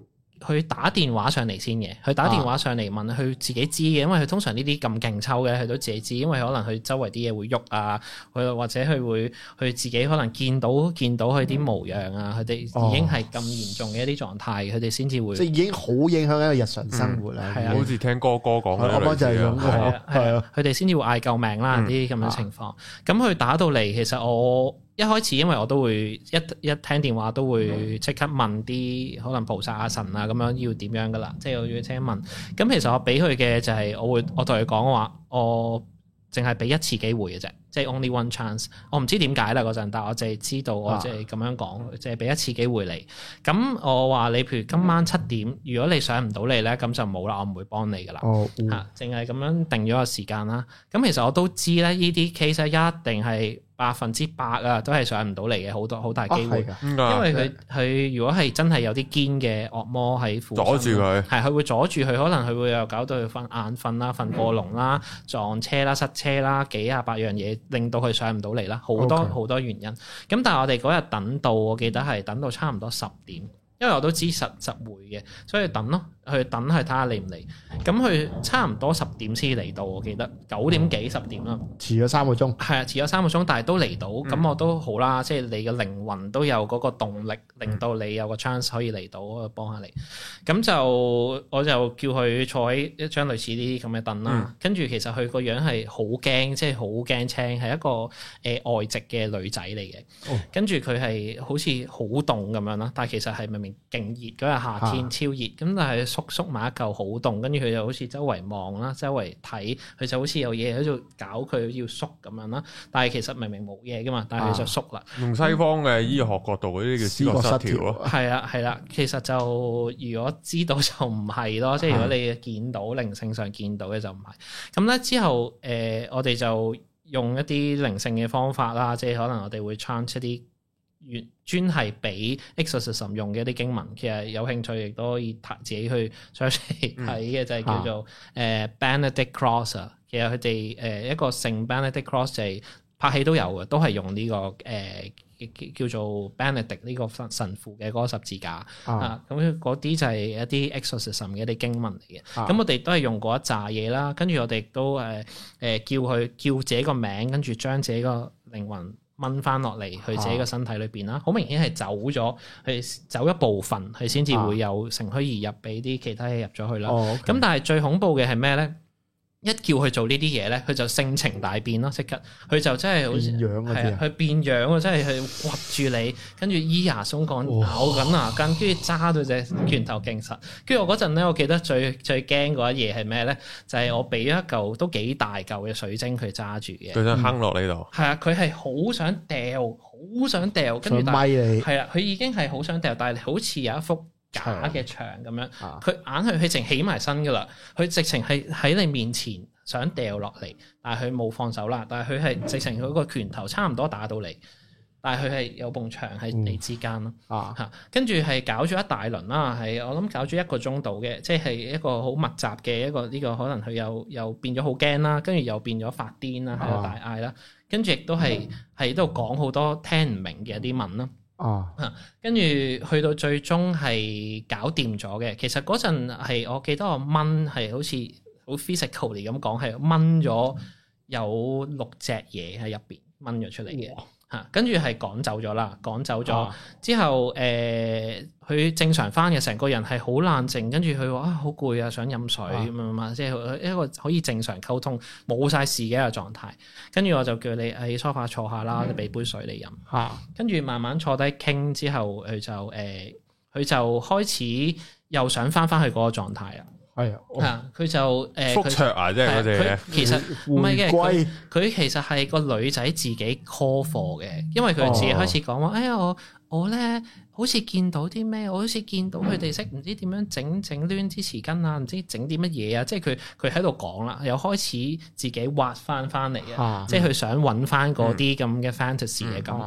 佢打電話上嚟先嘅，佢打電話上嚟問佢自己知嘅，因為佢通常呢啲咁勁抽嘅，佢都自己知，因為可能佢周圍啲嘢會喐啊，佢或者佢會佢自己可能見到見到佢啲模樣啊，佢哋已經係咁嚴重嘅一啲狀態，佢哋先至會即係已經好影響一個日常生活啦。 係啊， 好似聽哥哥講嘅類似啊， 係啊，佢哋先至會嗌救命啦，呢啲咁嘅情況。咁佢打到嚟，其實我一開始因為我都會一一聽電話都會即刻問啲可能菩薩阿神啊咁樣要點樣噶啦，即係我要即刻問。咁其實我俾佢嘅就係我會我同佢講話，我淨係俾一次機會嘅啫，即係 only one chance。我唔知點解啦嗰陣，但係我淨係知道我即係咁樣講，即係俾一次機會你。咁我話你譬如今晚七點，如果你上唔到嚟咧，咁就冇啦，我唔會幫你噶啦。 哦， 嚇，淨係咁樣定咗個時間啦。咁其實我都知咧，呢啲 case 一定係百分之百啊，都係上唔到嚟嘅，好多好大機會。 啊、 因為佢佢如果係真係有啲堅嘅惡魔喺附近， 阻住佢， 係佢會阻住佢，可能佢會又搞到佢瞓眼瞓啦、瞓過籠啦、撞車啦、塞車啦，幾廿百樣嘢令到佢上唔到嚟啦，好多好 Okay. 多原因。咁但係我哋嗰日等到，我記得係等到差唔多十點。因為我都知實實會嘅，所以等咯，去等去睇下嚟唔嚟。咁佢差唔多十點先嚟到，我記得九點幾十點啦， 遲咗三個鐘。 係啊，遲咗三個鐘，但係都嚟到，咁、嗯、我都好啦。即係你嘅靈魂都有嗰個動力，令到你有個 chance 可以嚟到，我幫下你。咁就我就叫佢坐喺一張類似呢啲咁嘅凳啦。跟住、嗯、其實佢個樣係好驚，即係好驚青，係一個誒、呃、外籍嘅女仔嚟嘅。哦、跟住佢係好似好凍咁樣啦，但係其實係明明勁熱嗰日夏天超熱，咁、啊、但係縮縮埋一嚿好凍，跟住佢就好似周圍望啦，周圍睇，佢就好似有嘢喺度搞佢要縮咁樣啦。但係其實明明冇嘢噶嘛，但係佢就縮啦。 用西方嘅醫學角度嗰啲叫思覺失調咯。係啊係啦，其實就如果知道就唔係咯，即係如果你見到靈性上見到嘅就唔係。咁咧之後誒、呃，我哋就用一啲靈性嘅方法啦，即係可能我哋會 chant 一啲專係俾 exorcism 用嘅一啲經文，其實有興趣亦都可以自己去 search 嚟睇嘅，就係叫做誒 Benedict Cross 啊。其實佢哋誒一個聖 Benedict Cross 就係拍戲都有嘅，都係用呢、這個誒、呃、叫做 Benedict 呢個神父嘅嗰個十字架啊。咁嗰啲就係一啲 exorcism 嘅一啲經文嚟嘅。咁、啊、我哋都係用過一紮嘢啦，跟住我哋都誒誒、呃、叫佢叫自己個名，跟住將自己個靈魂掹翻落嚟去自己個身體裏邊啦，好、啊、明顯係走咗，係走一部分，佢先至會有乘虛而入，俾啲其他嘢入咗去啦。咁、哦 okay. 但係最恐怖嘅係咩咧？一叫佢做呢啲嘢咧，佢就性情大變咯，即刻佢就真係好似係啊，佢變樣啊，真係去掘住你，跟住咿牙鬆講咬緊牙根，跟住揸到隻拳頭勁實。跟住我嗰陣咧，我記得最最驚嗰一嘢係咩咧？就係、是、我俾咗一嚿都幾大嚿嘅水晶佢揸住嘅， 佢想坑落你度。係啊， 佢係好想掉，好想掉，跟住但係係啊，佢已經係好想掉，但係好似有一幅假嘅牆咁樣，佢硬係佢直起埋身噶啦，佢直情係喺你面前想掉落嚟，但係佢冇放手啦，但係佢係直情佢個拳頭差唔多打到你，但係佢係有埲牆喺你之間咯，嚇、嗯，跟住係搞咗一大輪啦，係我諗搞咗一個鐘度嘅，即係一個好密集嘅一個呢、這個可能佢又又變咗好驚啦，跟住又變咗發癲啦，喺度大嗌啦，跟住亦都係喺度講好多聽唔明嘅一啲文啦。哦，嚇，跟住去到最終係搞掂咗嘅。其實嗰陣係我記得我掹係好似好 physical 嚟咁講，係掹咗有六隻嘢喺入邊掹咗出嚟嘅嚇。跟住係趕走咗啦，趕走咗、啊、之後誒，佢、呃、正常翻嘅，成個人係好冷靜。跟住佢話啊，好攰啊，想飲水咁樣嘛，即係一個可以正常溝通，冇晒事嘅一個狀態。跟住我就叫你喺梳化坐下啦，你俾杯水你飲嚇。跟住慢慢坐低傾之後，佢就誒，佢、呃、就開始又想翻翻去嗰個狀態啊。係啊，佢就誒， 復卓啊，即係嗰隻。 其實唔係嘅，佢佢其實係個女仔自己 call 貨嘅，因為佢自己開始講話，哦、哎呀我我咧好似見到啲咩，我好似見到佢哋識唔知點樣整整攣支匙羹啊，唔知整啲乜嘢啊，即係佢佢喺度講啦，又開始自己挖翻翻嚟啊，即係佢想揾翻嗰啲咁嘅 fantasy 嘅感覺。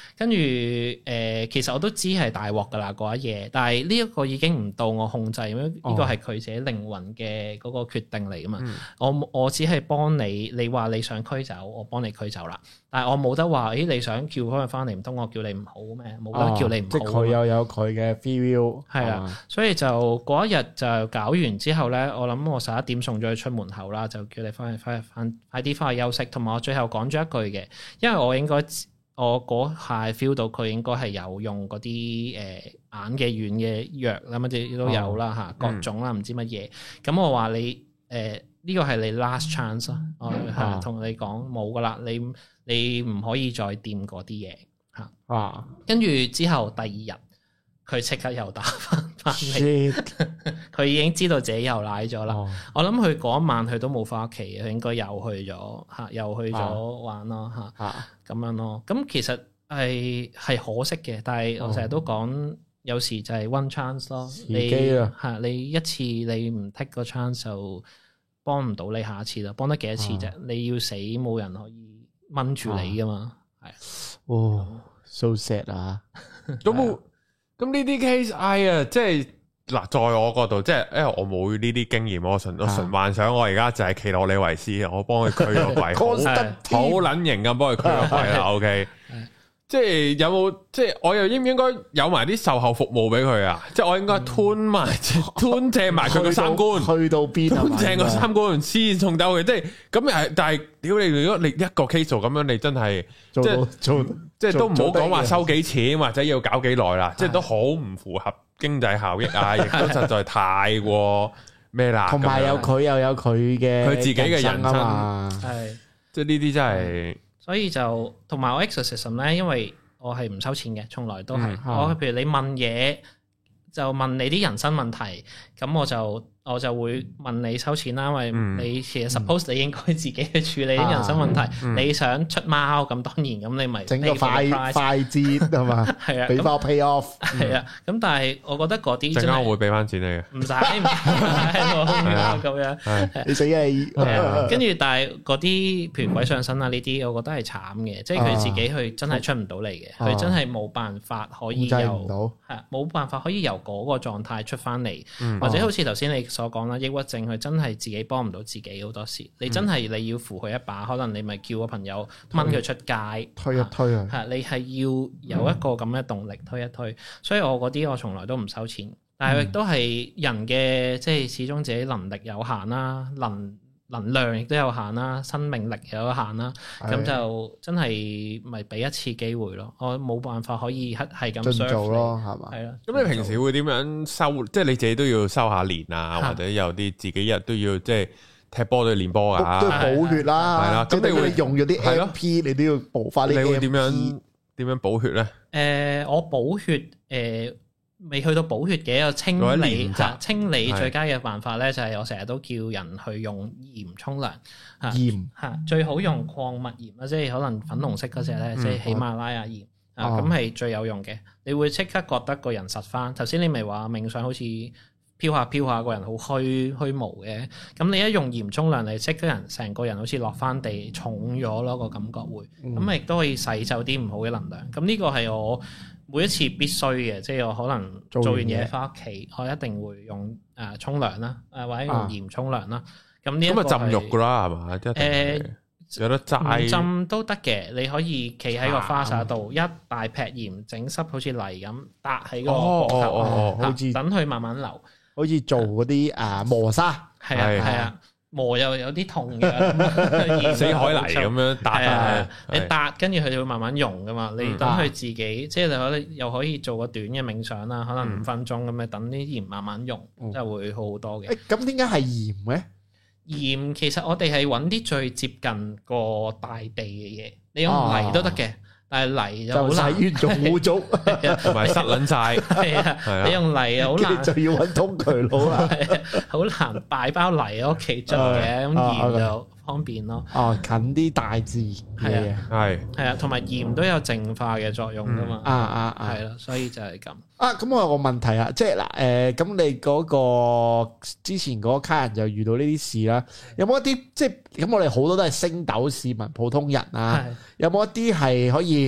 跟住誒，其實我都知係大鑊㗎啦嗰一夜，但係呢一個已經唔到我控制，因為呢個係佢自己靈魂嘅嗰個決定嚟㗎嘛。嗯、我我只係幫你，你話你想驅走，我幫你驅走啦。但係我冇得話，咦你想叫佢翻嚟，唔通我叫你唔好咩？冇得叫你唔好。即係佢又有佢嘅 free will。係啊，所以就嗰一日就搞完之後咧，我諗我十一點送咗佢出門口啦，就叫你翻去翻去翻快啲翻去休息。同埋我最後講咗一句嘅，因為我應該我嗰下 feel 到佢應該係有用嗰啲誒眼嘅軟嘅藥啦，乜嘢都有啦嚇，各種啦，唔知乜嘢。咁我話你誒呢個係你 last chance 咯，我係同你講冇噶啦，你你唔可以再掂嗰啲嘢嚇。啊，跟住之後第二日佢即刻又打翻翻嚟，佢已經知道自己又賴咗啦。哦、我諗佢嗰一晚佢都冇翻屋企，佢應該又去咗嚇，又去咗玩咯嚇，咁、啊、樣咯。咁其實係係可惜嘅，但係我成日都講，哦、有時就係 one chance 咯。你嚇你一次你唔 take 個 chance 就幫唔到你下一次啦。幫得幾多次啫？啊、你要死冇人可以掹住你噶嘛？係、啊、 哦 so sad 啊！ 都冇。咁呢啲 case， 哎呀，即係嗱，在我角度，即係，因為我冇呢啲經驗，我純我純幻想，我而家就係奇洛李維斯，我幫佢驅個鬼，好好撚型咁幫佢驅個鬼啦。OK，即係有冇？即係我又應唔應該有埋啲售後服務俾佢啊？即係我應該吞埋吞正埋佢個三觀， 去到邊吞正個三觀先送走佢。即係咁又係，但係屌你，如果你一個 case 做咁樣，你真係即係做。即係都唔好講話收幾錢或者要搞幾耐啦，即係都好唔符合經濟效益啊，亦都實在太過咩啦。 同埋有佢又有佢嘅佢自己嘅人生啊， 係即係呢啲真係。所以就同埋我 exorcism 咧，因為我係唔收錢嘅，從來都係。我譬如你問嘢就問你啲人生問題，咁我就。我就會問你收錢啦，因為你其實 suppose 你應該自己去處理啲人生問題。嗯、你想出貓咁當然咁你咪整個快快捷係嘛？係啊，俾包 pay off 係啊。咁但係我覺得嗰啲陣間我會俾翻錢你嘅， 唔使唔使咁樣。 你死你！ 跟住但係嗰啲譬如鬼上身啊呢啲，我覺得係慘嘅，即係佢自己去真係出唔到嚟嘅，佢、啊、真係冇辦法可以由係冇辦法可以由嗰個狀態出翻嚟，嗯、或者好似頭先你所講啦，抑鬱症佢真係自己幫唔到自己好多時，你真係你要扶佢一把，可能你咪叫個朋友掹佢出街， 推一推啊， 係你係要有一個咁嘅動力推一推，所以我嗰啲我從來都唔收錢，但係亦都係人嘅，即係始終自己能力有限啦，能能量亦都有限啦，生命力有限啦，咁就真係咪俾一次機會咯？我冇辦法可以係係咁做咯，係嘛？ 係啦。 咁你平時會點樣收？即係你自己都要收下練啊，或者有啲自己日都要即係踢波都要練波啊， 都補血啦。係啦，咁你會用咗啲 M P，你都要補翻啲 M P。 你會點樣點樣補血咧？ 誒，我補血誒。未去到補血嘅，有清理嚇，清理最佳嘅辦法咧，就係我成日都叫人去用鹽沖涼嚇， 鹽嚇最好用礦物鹽啦，即係可能粉紅色嗰隻咧，即係喜馬拉雅鹽啊，咁係最有用嘅。你會即刻覺得個人實翻。頭先你咪話冥想好似飄下飄下，個人好虛虛無嘅。咁你一用鹽沖涼，你即刻人成個人好似落翻地重咗咯，個感覺會。咁亦都可以洗走啲唔好嘅能量。咁呢個係我每一次必須嘅，即係我可能做完嘢翻屋企，我一定會用誒沖涼啦，誒或者用鹽沖涼啦。咁呢一個係浸浴噶啦，係嘛？誒有得齋浸都得嘅，你可以企喺個花灑度，一大劈鹽整濕，好似泥咁搭喺個膊頭，好似等佢慢慢流， 好似做嗰啲誒磨砂， 係啊係啊。磨又有啲痛嘅， 死海泥咁樣搭啊！ 你搭跟住佢就會慢慢溶噶嘛。你等佢自己，即係你可能又可以做個短嘅冥想啦，可能五分鐘咁樣等啲鹽慢慢溶，真係會好好多嘅。 誒，咁點解係鹽嘅？ 鹽其實我哋係揾啲最接近個大地嘅嘢，你用泥都得嘅。但係泥就好難， 越做污糟， 同埋塞撚晒。 係啊，你用泥又好難， 就要揾通渠佬啦。 好難擺包泥喺屋企做嘅，咁鹽就方便咯。 哦，近啲大自然嘅， 係係啊，同埋鹽都有淨化嘅作用噶嘛。 啊啊啊， 係啦，所以就係咁。 啊，咁我有個問題啊，即係嗱，誒，咁你嗰個之前嗰個卡人就遇到呢啲事啦，有冇一啲即係咁？我哋好多都係星斗市民、普通人啊，有冇一啲係可以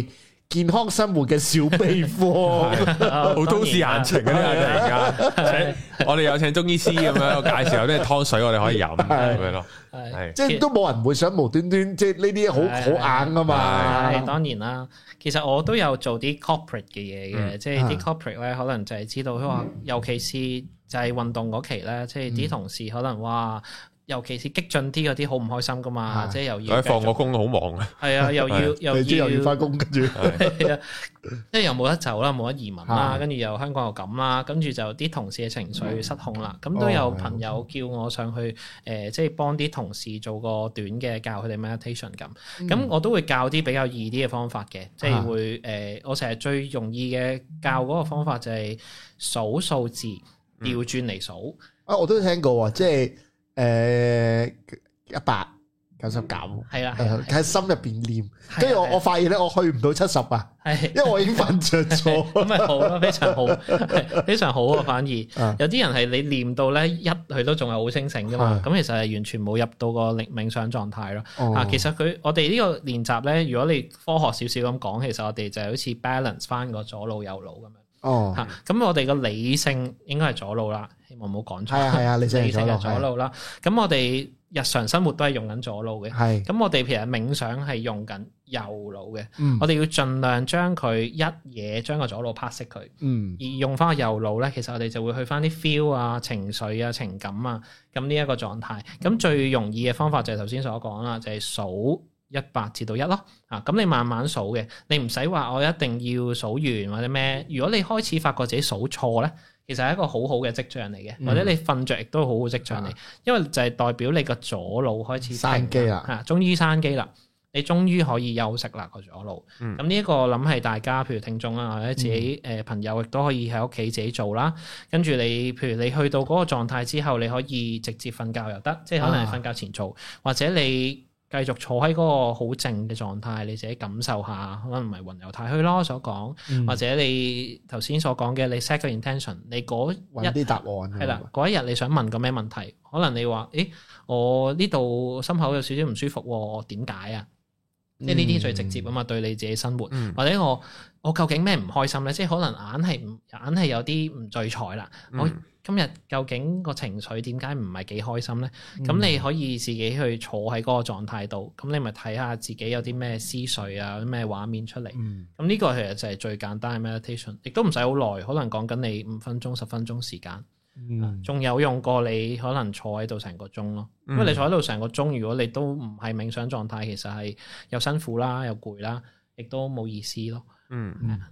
健康生活嘅小秘方， 好都市閒情啊！呢個突然間，我哋有請中醫師咁樣介紹，有啲湯水我哋可以飲咁樣咯。係， 即係都冇人會想無端端，即係呢啲好好硬噶嘛。 係當然啦，其實我都有做啲 corporate 嘅嘢嘅，即係啲 corporate 咧，可能就係知道佢話，尤其是就係運動嗰期咧，即係啲同事可能哇。尤其是激進啲嗰啲好唔開心噶嘛，即係又要放個工好忙啊， 係啊，又要又要又要翻工，跟住係啊，即係又冇得走啦，冇得移民啦，跟住又香港又咁啦，跟住就啲同事嘅情緒失控啦，咁都有朋友叫我上去誒，即係幫啲同事做個短嘅教佢哋 meditation 咁，咁我都會教啲比較易啲嘅方法嘅，即係會誒，我成日最容易嘅教嗰個方法就係數數字調轉嚟數啊，我都聽過，即係。誒，一百九十九， 係啦， 喺心入邊念，跟住我我發現咧，我去唔到七十啊，係，因為我已經瞓着咗，咁咪好咯，非常好，非常好啊！反而有啲人係你念到咧一，佢都仲係好清醒噶嘛，咁其實係完全冇入到個冥想狀態咯。啊，其實佢我哋呢個練習咧，如果你科學少少咁講，其實我哋就係好似 balance 翻個左腦右腦咁樣。哦，吓，咁我哋個理性應該係左腦啦，希望唔好講錯。係啊係啊，理性係左腦啦。咁我哋日常生活都係用緊左腦嘅。係，咁我哋其實冥想係用緊右腦嘅。嗯，我哋要盡量將佢一嘢將個左腦拍熄佢。嗯，而用翻個右腦咧，其實我哋就會去翻啲 feel 啊、情緒啊、情感啊，咁呢一個狀態。咁最容易嘅方法就係頭先所講啦，就係數一百至到一咯，啊，咁你慢慢數嘅，你唔使話我一定要數完或者咩。如果你開始發覺自己數錯咧，其實係一個好好嘅跡象嚟嘅，嗯、或者你瞓着亦都好好跡象嚟，嗯、因為就係代表你個左腦開始閂機啦，嚇，終於閂機啦，你終於可以休息啦個左腦。咁呢一個我諗係大家，譬如聽眾啊，或者自己誒朋友亦都可以喺屋企自己做啦。跟住你，譬如你去到嗰個狀態之後，你可以直接瞓覺又得，即係可能係瞓覺前做，啊、或者你。繼續坐喺嗰個好靜嘅狀態，你自己感受下，可能唔係雲遊太虛咯所講，嗯、或者你頭先所講嘅，你 set 個 intention，你嗰一啲答案係啦，嗰一日你想問個咩問題？可能你話，誒，我呢度心口有少少唔舒服，點解啊？即係呢啲最直接啊嘛，對你自己生活，嗯、或者我我究竟咩唔開心咧？即係可能硬係唔硬係有啲唔聚財啦，嗯、我。今日究竟個情緒點解唔係幾開心咧？咁、嗯、你可以自己去坐喺嗰個狀態度，咁你咪睇下自己有啲咩思緒啊，咩畫面出嚟。咁呢、嗯、個其實就係最簡單嘅 meditation，亦都唔使好耐，可能講緊你五分鐘、十分鐘時間。仲、嗯、有用過你可能坐喺度成個鐘咯，嗯、因為你坐喺度成個鐘，如果你都唔係冥想狀態，其實係又辛苦啦，又攰啦，亦都冇意思咯。嗯，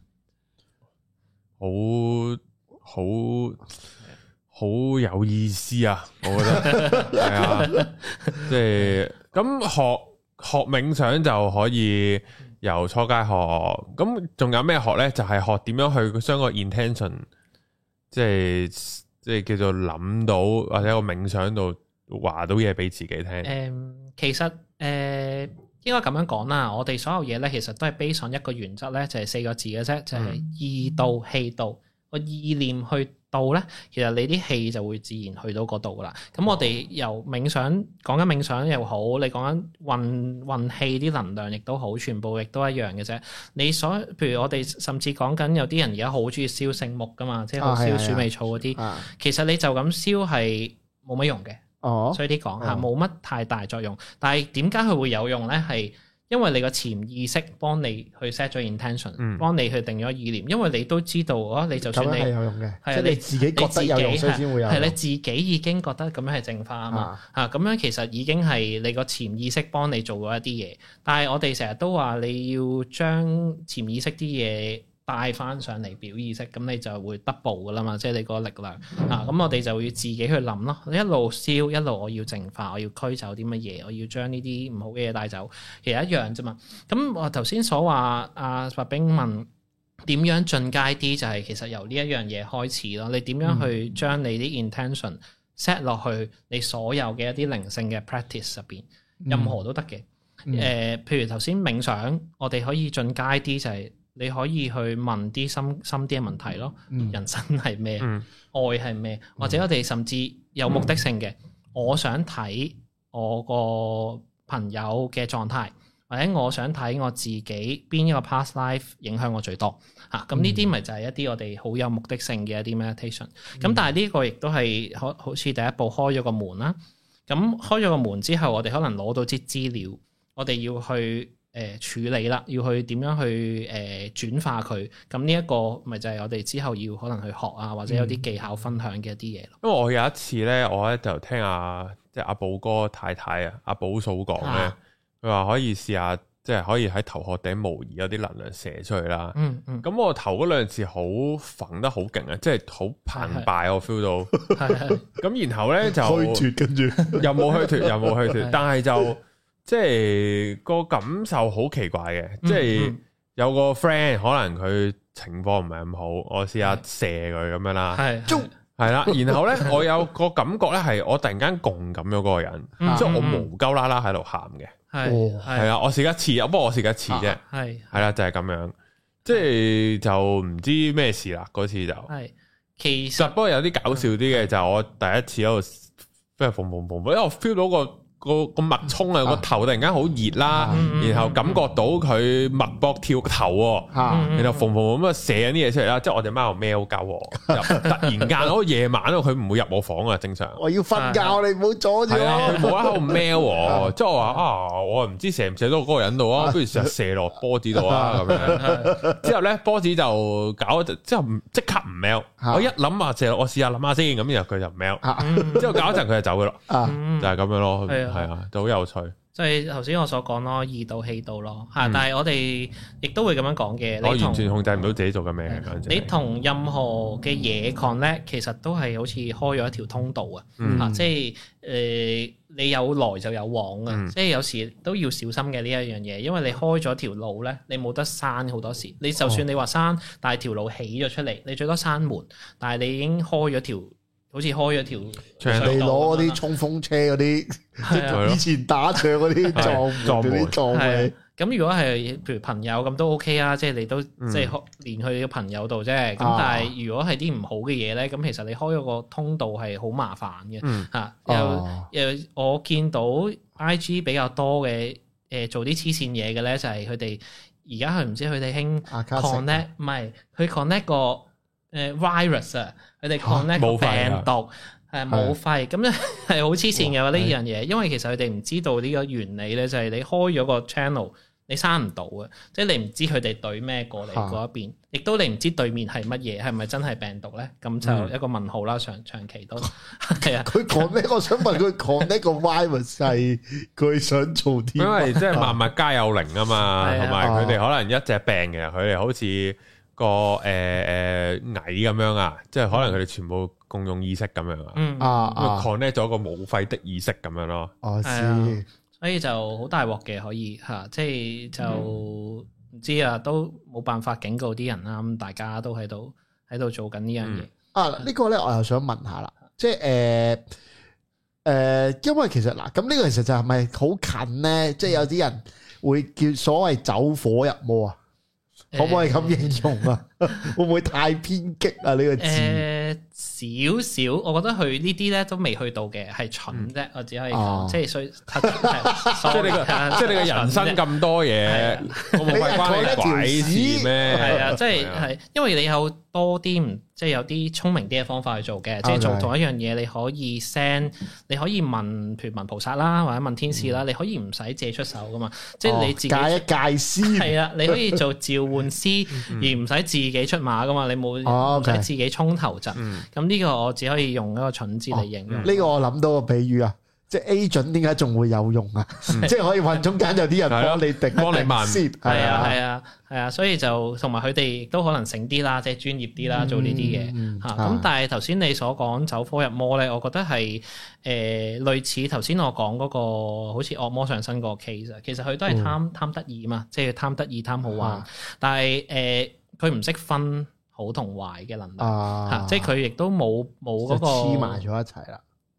好好。好有意思啊！我覺得係啊，即係咁學學冥想就可以由初階學，咁仲有咩學咧？就係、是、學點樣去將個 intention，即係即係叫做諗到或者個冥想度話到嘢俾自己聽。誒、 嗯，其實誒、呃、應該咁樣講啦，我哋所有嘢咧，其實都係 base on一個原則咧，就係、是、四個字嘅啫，就係、是、意到氣到，個意念去到咧，其實你啲氣就會自然去到嗰度噶啦。咁我哋由冥想講緊冥想又好，你講緊運運氣啲能量亦都好，全部亦都一樣嘅啫。你所譬如我哋甚至講緊有啲人而家好中意燒聖木噶嘛，即係好燒鼠尾草嗰啲。啊、其實你就咁燒係冇乜用嘅。哦，所以啲講下冇乜太大作用。但係點解佢會有用咧？係因為你個潛意識幫你去 set 咗 intention，嗯、幫你去定咗意念，因為你都知道啊，你就算你係有用嘅，即係你自己覺得有用，所以先會有。係你自己已經覺得咁樣係淨化啊嘛，啊咁樣其實已經係你個潛意識幫你做咗一啲嘢。但係我哋成日都話你要將潛意識啲嘢帶翻上嚟表意識，咁你就會 double 噶啦嘛，即係你個力量啊！咁我哋就會自己去諗咯，一路燒一路我要淨化，我要驅走啲乜嘢，我要將呢啲唔好嘅嘢帶走，其實一樣啫嘛。咁我頭先所話阿白兵問點樣進階啲，就係其實由呢一樣嘢開始咯。你點樣去將你啲 intention set 落去你所有嘅一啲靈性嘅 practice 入邊，任何都得嘅。誒、嗯呃，譬如頭先冥想，我哋可以進階啲就係、是。你可以去問啲深深啲嘅問題咯，嗯、人生係咩？嗯、愛係咩？或者我哋甚至有目的性嘅，嗯、我想睇我個朋友嘅狀態， 或者我想睇我自己邊一個 past life 影響我最多嚇，咁呢啲咪就係一啲我哋好有目的性嘅一啲 meditation。咁、嗯、但係呢個亦都係好好似第一步開咗個門啦。咁開咗個門之後，我哋可能攞到啲資料，我哋要去誒、呃、處理啦，要去點樣去誒、呃、轉化佢。咁呢一個咪就係我哋之後要可能去學啊，或者有啲技巧分享嘅一啲嘢咯。 因為我有一次咧，我咧就聽阿即係阿寶哥太太啊，阿寶嫂講咧。佢話可以試下，即係可以喺頭殼頂模擬有啲能量射出去啦。嗯嗯。咁我頭嗰兩次好揈得好勁啊，即係好澎湃，我 feel 到。係係。咁然後咧就虛脫，跟住又冇虛脫，又冇虛脫，但係就即係個感受好奇怪嘅，即係有個 friend 可能佢情況唔係咁好，我試下射佢咁樣啦。係。係啦，然後咧我有個感覺咧係我突然間共感咗嗰個人，即係我無鳩啦啦喺度喊嘅。係係啊，我試一次，不過我試一次啫。係係啦，就係咁樣，即係就唔知咩事啦。嗰次就係其實不過有啲搞笑啲嘅，就係我第一次喺度，即係縫縫縫，因為我 feel 到個個個脈衝啊，個頭突然間好熱啦，然後感覺到佢脈搏跳頭，然後縫縫咁啊射緊啲嘢出嚟啦，即係我隻貓又喵鳩我，突然間我夜晚佢唔會入我房啊，正常。我要瞓覺，你唔好阻住我。佢冇喺度喵，即係我話啊，我唔知射唔射到嗰個人度啊，不如成日射落波子度啊咁樣。之後咧波子就搞之後即刻唔喵，我一諗啊射，我試下諗下先，咁然後佢就唔喵，之後搞一陣佢就走嘅咯，就係咁樣咯。係啊，都好有趣。 即係頭先我所講咯，二度氣道咯嚇，嗯、但係我哋亦都會咁樣講嘅。 我完全控制唔到自己做緊咩。 你同任何嘅嘢 connect，其實都係好似開咗一條通道啊！嚇、嗯，即係誒、呃，你有來就有往啊！嗯、即係有時都要小心嘅呢一樣嘢，因為你開咗條路咧，你冇得閂好多時。你就算你話閂，但係條路起咗出嚟，你最多閂門，但係你已經開咗條。好似開咗條， 人哋攞嗰啲衝鋒車嗰啲，以前打仗嗰啲撞撞嗰啲撞嘅。 咁如果係譬如朋友咁都 OK 啊，即係你都即係連去個朋友度啫。咁但係如果係啲唔好嘅嘢咧，咁其實你開咗個通道係好麻煩嘅嚇。又又我見到 I G 比較多嘅誒做啲黐線嘢嘅咧，就係佢哋而家佢唔知佢哋興 connect，唔係佢 connect 個誒 virus 啊。佢哋 connect 個病毒係冇肺，咁咧係好黐線嘅呢樣嘢，因為其實佢哋唔知道呢個原理咧，就係你開咗個 channel，你閂唔到嘅，即係你唔知佢哋對咩過嚟嗰一邊，亦都你唔知對面係乜嘢，係咪真係病毒咧？咁就一個問號啦，長長期都係啊。 佢講咩？我想問佢講呢個 virus 係佢想做啲， 因為即係萬物皆有靈啊嘛，同埋佢哋可能一隻病嘅，佢哋好似。個誒誒蟻咁樣啊，即係可能佢哋全部共用意識咁樣啊，嗯啊 connect 咗個冇肺的意識咁樣咯。 我知， 所以就好大鑊嘅，可以吓，即係就唔知啊，都冇辦法警告啲人啦。咁大家都喺度喺度做緊呢樣嘢啊。呢個咧我又想問下啦，即係誒誒，因為其實嗱，咁呢個其實就係咪好近咧？即係有啲人會叫所謂走火入魔啊。可唔可以咁形容啊？會唔會太偏激啊？呢個字誒少少，我覺得佢呢啲咧都未去到嘅，係蠢啫。我只可以講，即係所以即係你個即係你個人生咁多嘢，我冇係關你鬼事咩？ 係啊，即係係，因為你有多啲唔即係有啲聰明啲嘅方法去做嘅，即係做同一樣嘢，你可以 send，你可以問，譬如問菩薩啦，或者問天使啦，你可以唔使借出手噶嘛，即係你自己戒一戒師係啊，你可以做召喚師，而唔使自己出馬噶嘛，你冇唔使自己衝頭陣。咁呢個我只可以用一個蠢字嚟形容。 呢個我諗到個比喻啊。即係 agent 點解仲會有用啊？嗯、即係可以揾中間有啲人幫你定幫你問先， 係啊係啊係啊，所以就同埋佢哋都可能醒啲啦，即係專業啲啦，做呢啲嘢嚇。咁但係頭先你所講走火入魔咧，我覺得係誒、呃、類似頭先我講嗰、嗰個好似惡魔上身個 case 啊。其實佢都係貪貪得意嘛，即係貪得意貪好玩。啊、但係誒佢唔識分好同壞嘅能力嚇，啊、即係佢亦都冇冇嗰個黐埋咗一齊啦。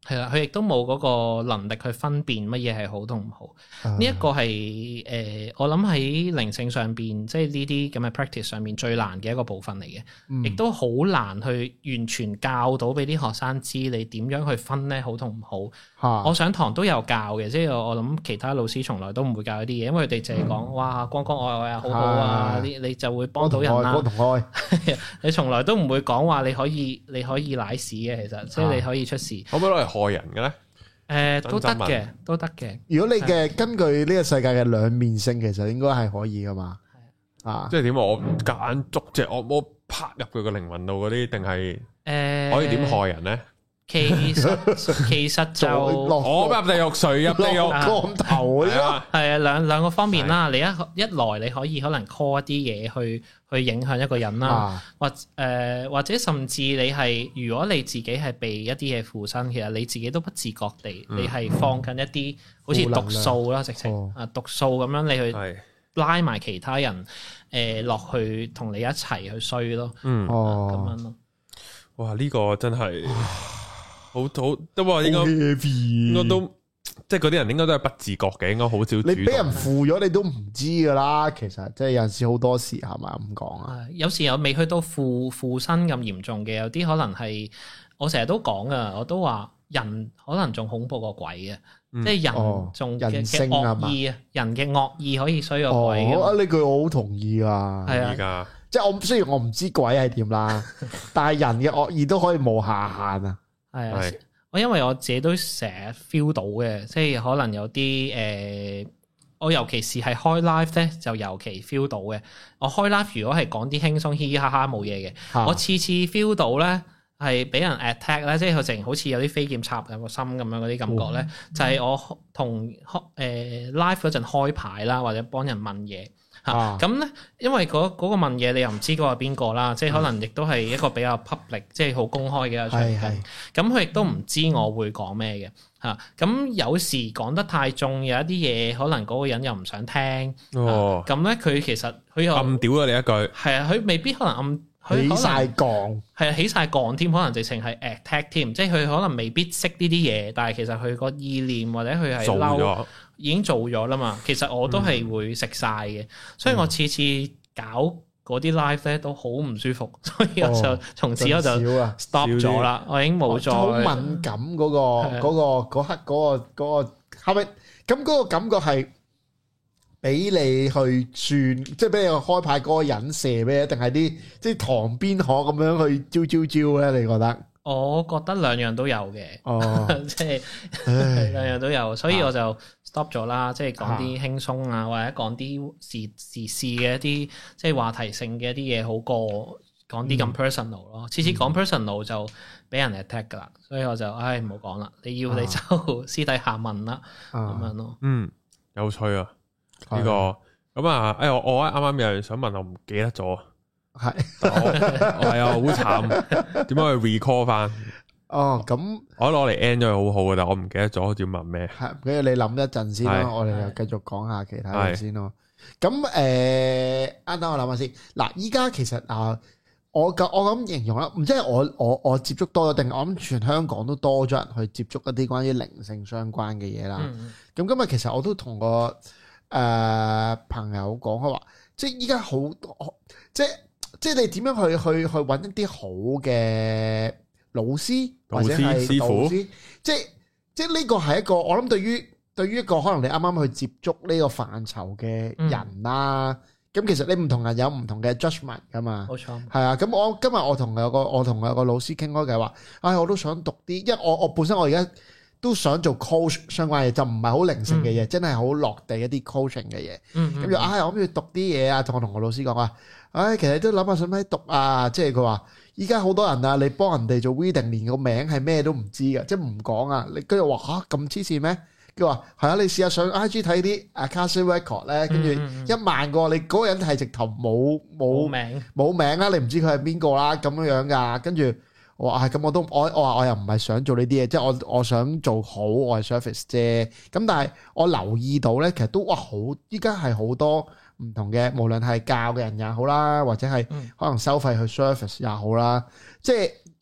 係啦，佢亦都冇嗰個能力去分辨乜嘢係好同唔好。呢一、uh, 個係誒、呃，我諗喺靈性上邊，即係呢啲咁嘅 practice 上面最難嘅一個部分嚟嘅，亦、嗯、都好難去完全教到俾啲學生知你點樣去分咧好同唔好。Uh, 我上堂都有教嘅，即係我諗其他老師從來都唔會教一啲嘢，因為佢哋淨係講哇光光愛愛啊，好好啊，啲、uh, 你就會幫到人啦。同愛，你從來都唔會講話你可以你可以舐屎嘅，其實即係你可以出事。可唔可以攞嚟害人嘅咧？誒、呃，都得嘅，都得嘅。如果你嘅根據呢個世界嘅兩面性，其實應該係可以噶嘛？係啊，即係點啊？我夾硬捉隻惡魔拍入佢個靈魂度嗰啲，定係誒可以點害人咧？其實其實就我入地獄，誰入地獄？降頭啊！係啊，兩兩個方面啦。你一一來你可以可能 call 一啲嘢去去影響一個人啦，啊、或誒、呃、或者甚至你係如果你自己係被一啲嘢附身，其實你自己都不自覺地，嗯、你係放緊一啲好似毒素啦，直情啊毒素咁樣，你去拉埋其他人誒落、呃、去同你一齊去衰咯。嗯，哦，咁樣咯。哇！呢、這個真係〜好好都話應該應該都即係嗰啲人應該都係不自覺嘅，應該好少。你俾人附咗你都唔知噶啦，其實即係有陣時好多時係咪咁講啊？有時又未去到附附身咁嚴重嘅，有啲可能係我成日都講噶，我都話人可能仲恐怖過鬼嘅，嗯、即係人仲嘅嘅惡意啊，人嘅惡意可以衰過鬼嘅。啊呢句我好同意啊，係啊，即係我雖然我唔知鬼係點啦，但係人嘅惡意都可以無下限啊。係啊，我因為我自己都成日 feel 到嘅，即係可能有啲誒、呃，我尤其是係開 live 咧，就尤其 feel 到嘅。我開 live 如果係講啲輕鬆嘻嘻哈哈冇嘢嘅，啊、我次次 feel 到咧係俾人 attack 咧，即係佢淨好似有啲飛劍插入個心咁樣嗰啲感覺咧，嗯、就係我同誒、呃、live 嗰陣開牌啦，或者幫人問嘢。嚇咁咧，因為嗰嗰個問嘢你又唔知嗰個係邊個啦，即係可能亦都係一個比較 public，即係好公開嘅一個場景。咁佢亦都唔知我會講咩嘅嚇。咁有時講得太重，有一啲嘢可能嗰個人又唔想聽。哦。咁咧，佢其實佢又暗屌咗你一句。係啊，佢未必可能暗。起曬槓。係啊，起曬槓添，可能直情係 attack 添，即係佢可能未必識呢啲嘢，但係其實佢個意念或者佢係嬲。已經做咗啦嘛，其實我都係會食晒嘅，嗯、所以我次次搞嗰啲 live 咧都好唔舒服，所以我就從此我就 stop 咗啦，我已經冇再好敏感嗰、嗰個嗰、嗰個嗰刻嗰、嗰個嗰、嗰個係咪咁嗰個感覺係俾你去轉，即係俾你開牌嗰個人射咩？定係啲即係塘邊鶴咁樣去招招招咧？你覺得？我覺得兩樣都有嘅，哦、即係兩樣都有，所以我就 stop 咗啦。即係講啲輕鬆啊，或者講啲時時事嘅一啲即係話題性嘅一啲嘢，好過講啲咁 personal 咯。嗯、次次講 personal 就俾人 attack 噶啦，所以我就唉唔好講啦。你要你就私底下問啦，咁、啊、樣咯。嗯，有趣啊呢、呢個咁啊！哎我我啱啱有人想問，我唔記得咗。係，係啊，好慘，點樣去 recall 翻？哦，咁我攞嚟 end 咗係好好嘅，但係我唔記得咗，好似問咩？係，跟住你諗一陣先咯，我哋又繼續講下其他嘢先咯。咁誒，啱等我諗下先。嗱，依家其實啊，我咁我咁形容啦，唔知係我我我接觸多咗，定我諗全香港都多咗人去接觸一啲關於靈性相關嘅嘢啦。咁今日其實我都同個誒朋友講開話，即係依家好多，即係。即係你點樣去去去揾一啲好嘅老師或者係導師，師傅即係即係呢個係一個我諗對於對於一個可能你啱啱去接觸呢個範疇嘅人啦，咁、嗯、其實你唔同人有唔同嘅 judgment 噶嘛，冇錯，係啊。咁我今日我同有個我同有個老師傾開偈話，唉、哎，我都想讀啲，因為我我本身我而家都想做 coach 相關嘅嘢，就唔係好靈性嘅嘢，嗯、真係好落地一啲 coaching 嘅嘢。咁、嗯、就唉，我諗住讀啲嘢啊，同我同個老師講話。唉，其實都諗下使唔使讀啊？即係佢話依家好多人啊，你幫人哋做 reading，連個名係咩都唔知嘅，即係唔講啊。你跟住話嚇咁黐線咩？佢話係啊，你試下上 I G 睇啲 Akashic Record 咧，跟住一萬個你嗰個人係直頭冇冇名冇名啦，你唔知佢係邊個啦咁樣樣㗎。跟住我話係咁，我都我我話我又唔係想做呢啲嘢，即係我我想做好我係 service 啫。咁但係我留意到咧，其實都哇好，依家係好多。唔同嘅，無論係教嘅人也好啦，或者係可能收費去 service 也好啦，即係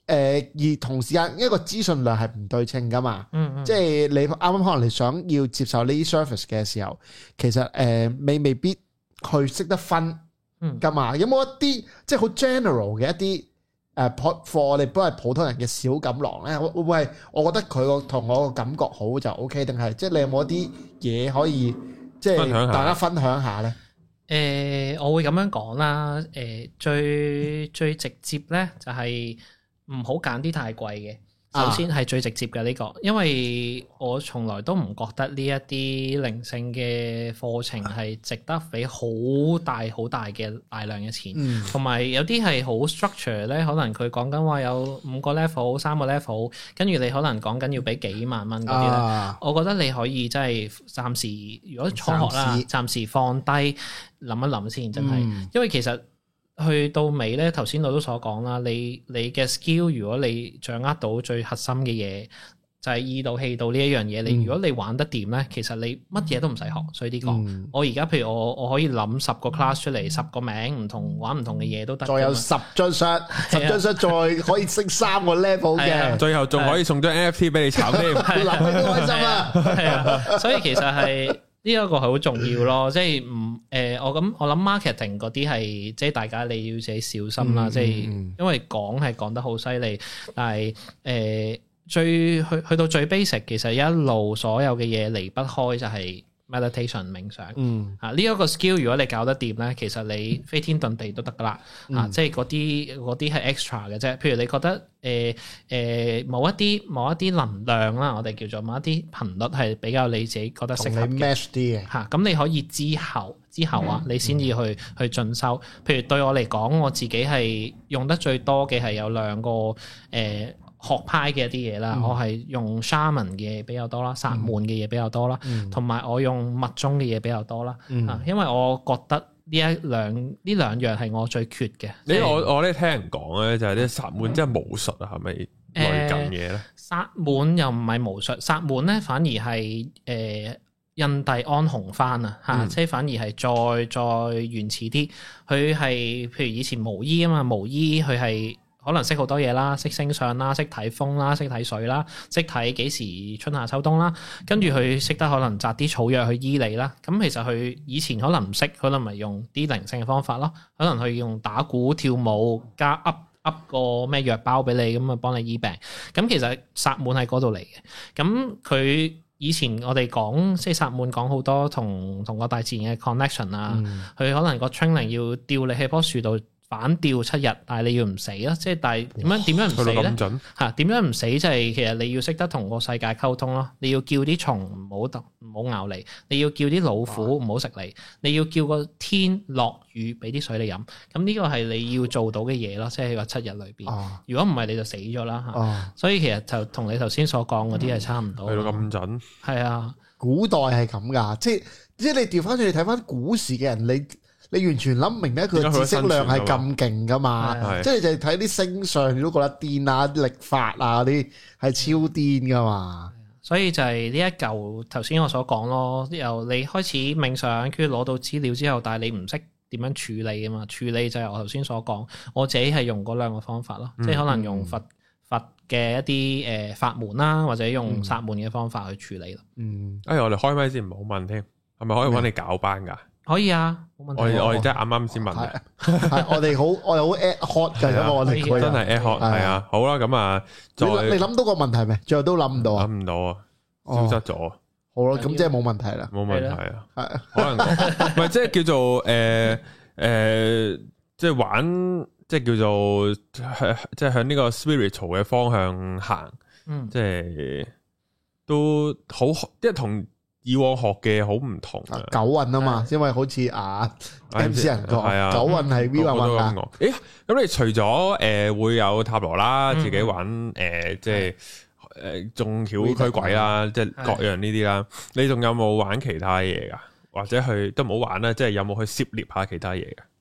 而同時間一個資訊量係唔對稱噶嘛， 嗯嗯、 即係你啱啱可能你想要接受呢啲 service 嘅時候，其實誒、呃、你未必去識得分噶嘛。嗯、有冇一啲即係好 general 嘅一啲誒 for 我哋都係普通人嘅小錦囊咧？會唔會係我覺得佢個同我個感覺好就 OK， 定係即係你有冇一啲嘢可以即係大家分享下咧？ 誒、呃，我會咁樣講啦。誒、呃，最最直接咧就係唔好揀啲太貴嘅。首先係最直接嘅呢、這個，因為我從來都唔覺得呢一啲靈性嘅課程係值得俾好大好大嘅大量嘅錢，同埋、嗯、有啲係好 structure 咧，可能佢講緊話有五個 level、三個 level，跟住你可能講緊要俾幾萬蚊嗰啲咧。啊、我覺得你可以真係暫時，如果初學啦，暫時放低諗一諗先，真係，嗯、因為其實。去到尾咧，頭先我都所講啦，你你嘅 skill，如果你掌握到最核心嘅嘢，就係意到氣到呢一樣嘢。你、嗯、如果你玩得掂咧，其實你乜嘢都唔使學。所以呢、這個，嗯、我而家譬如我我可以諗十個 class 出嚟，十個名唔同玩唔同嘅嘢都得。再有十張 shot，十張 shot 再可以升三個 level 嘅，啊、最後仲可以送張 N F T 俾你炒添，諗起都開心啊！係啊，所以其實係。呢一個係好重要咯，即係唔誒，我咁我諗 marketing 嗰啲係即係大家你要自己小心啦，即係、嗯、因為講係講得好犀利，但係誒、呃、最去去到最 basic，其實一路所有嘅嘢離不開就係 meditation 冥想，嗯啊呢一個 skill 如果你搞得掂咧，其實你飛天遁地都得噶啦，嗯、啊即係嗰啲嗰啲係 extra 嘅啫。譬如你覺得誒誒、呃呃、某一啲某一啲能量啦，我哋叫做某一啲頻率係比較你自己覺得適合嘅 match 啲嘅嚇，咁、啊、你可以之後之後啊，你先至去、嗯、去進修。譬如對我嚟講，我自己係用得最多嘅係有兩個誒。呃學派嘅一啲嘢啦，嗯、我係用 shaman 嘅比較多啦，薩滿嘅嘢比較多啦，同埋、嗯、我用密宗嘅嘢比較多啦。嗯、啊，因為我覺得呢一兩呢兩樣係我最缺嘅。你我我咧聽人講咧，就係啲薩滿即係巫術啊，係咪類近嘢咧？ 薩滿又唔係巫術，薩滿咧反而係誒、呃、印第安紅番啊，嚇、嗯，即係反而係再再原始啲。佢係譬如以前巫醫啊嘛，巫醫佢係。可能識好多嘢啦，識星相啦，識睇風啦，識睇水啦，識睇幾時春夏秋冬啦，跟住佢識得可能摘啲草藥去醫你啦。咁其實佢以前可能唔識，可能咪用啲靈性嘅方法咯，可能佢用打鼓跳舞加噏噏個咩藥包俾你，咁啊幫你醫病。咁其實薩滿喺嗰度嚟嘅。咁佢以前我哋講即係薩滿講好多同同個大自然嘅 connection 啊，佢、嗯、可能個 training 要吊你喺棵樹度。反吊七日，但係你要唔死咯，即係但係點樣點樣唔死咧？嚇點樣唔死？即係其實你要識得同個世界溝通咯。你要叫啲蟲唔好唔好咬你，你要叫啲老虎唔好食你，你要叫個天落雨俾啲水你飲。咁呢個係你要做到嘅嘢咯，即係話七日裏邊。如果唔係你就死咗啦嚇。所以其實就同你頭先所講嗰啲係差唔多。 去到咁準？ 係啊， 古代係咁噶，即係即係你調翻轉你睇翻古時嘅人，你。你完全諗唔明咧，佢嘅知識量係咁勁噶嘛？即係就係睇啲星相，你都覺得癲啊！啲曆法啊，啲係超癲噶嘛。 所以就係呢一嚿頭先我所講咯，由你開始冥想，跟住攞到資料之後，但係你唔識點樣處理啊嘛？處理就係我頭先所講，我自己係用嗰兩個方法咯，嗯、即係可能用佛佛嘅一啲誒法門啦，或者用薩滿嘅方法去處理咯。嗯， 哎，我哋開咪先唔好問添，係咪可以揾你搞班噶？ 可以啊，冇問題。 我我哋真係啱啱先問嘅， 係我哋好，我哋好 ad hoc 嘅，因為我哋真係 ad hoc，係啊。好啦，咁啊， 你你諗到個問題未？最後都諗唔到啊， 諗唔到啊，消失咗。 好啦，咁即係冇問題啦， 冇問題啊。係可能唔係即係叫做誒誒，即係玩，即係叫做即係向呢個 spiritual 嘅方向行。嗯，即係都好，即係同。以往學嘅好唔同啊， 九運啊嘛，因為好似啊 M C 人講， 係啊， 九運係 V 運啊。 誒，咁你除咗誒會有塔羅啦，自己玩誒，即係誒中橋驅鬼啦，即係各樣呢啲啦，你仲有冇玩其他嘢噶？或者去都唔好玩啦，即係有冇去涉獵下其他嘢噶？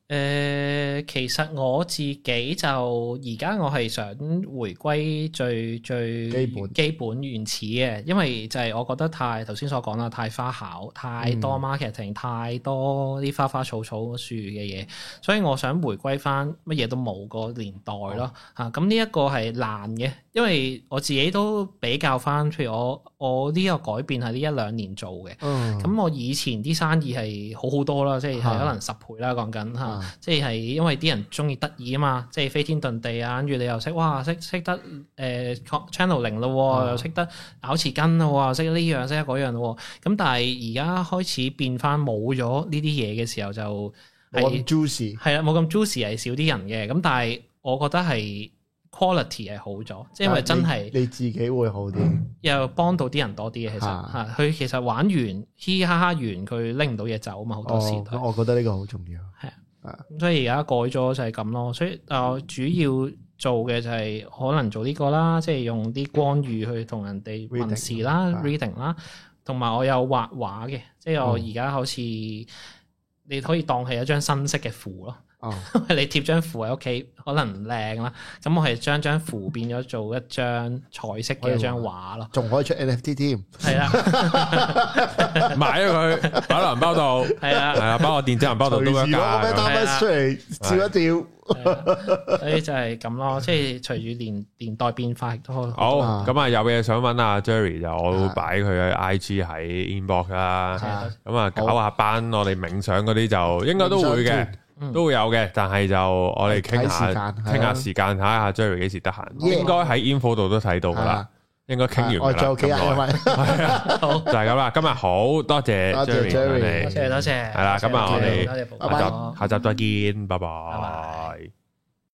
誒、呃，其實我自己就而家我係想回歸最最基本基本原始嘅，因為就係我覺得太頭先所講啦，太花巧，太多 marketing，、嗯、太多啲花花草草樹嘅嘢，所以我想回歸翻乜嘢都冇個年代咯嚇。咁呢一個係難嘅，因為我自己都比較翻，譬如我我呢個改變係呢一兩年做嘅，咁、嗯、我以前啲生意係好好多啦，即係係可能十倍啦講緊嚇。即係因為啲人中意得意啊嘛，即係飛天遁地啊，跟住你又識哇識識得誒、呃、channeling 咯，啊、又識得咬匙羹咯，又識呢樣識得嗰樣咯。咁但係而家開始變翻冇咗呢啲嘢嘅時候，就冇咁 juicy， 係啦，冇咁 juicy 係少啲人嘅。咁但係我覺得係 quality 係好咗，即係因為真係你，你自己會好啲， 又幫到啲人多啲嘅。其實嚇佢、啊、其實玩完嘻嘻哈哈完，佢拎唔到嘢走啊嘛，好多時都、 哦。我覺得呢個好重要。係啊。 咁所以而家改咗就係咁咯，所以誒主要做嘅就係可能做呢個啦，即係用啲光遇去同人哋問事啦、reading 啦，同埋我有畫畫嘅，即係我而家好似你可以當係一張新式嘅符咯。哦，你貼張符喺屋企可能唔靚啦，咁我係將張符變咗做一張彩色嘅一張畫咯， 仲可以出 N F T 添， 係啦， 買咗佢擺落銀包度，係啊，係啊，包我電子銀包度都得㗎， 攞咩出嚟照一照， 所以就係咁咯，即係隨住年年代變化亦都好。 好，咁啊有嘢想問阿 Jerry 就我會擺佢嘅 I G 喺 inbox 啦，咁啊搞下班我哋冥想嗰啲就應該都會嘅。都會有嘅，但係就我哋傾下傾下時間，睇下 Jerry 幾時得閒，應該喺 info 度都睇到噶啦，應該傾完噶啦。 我仲有幾日啊？ 係啊，好就係咁啦。今日好多謝 Jerry， 多謝多謝， 係啦。今日我哋下集下集再見，拜拜。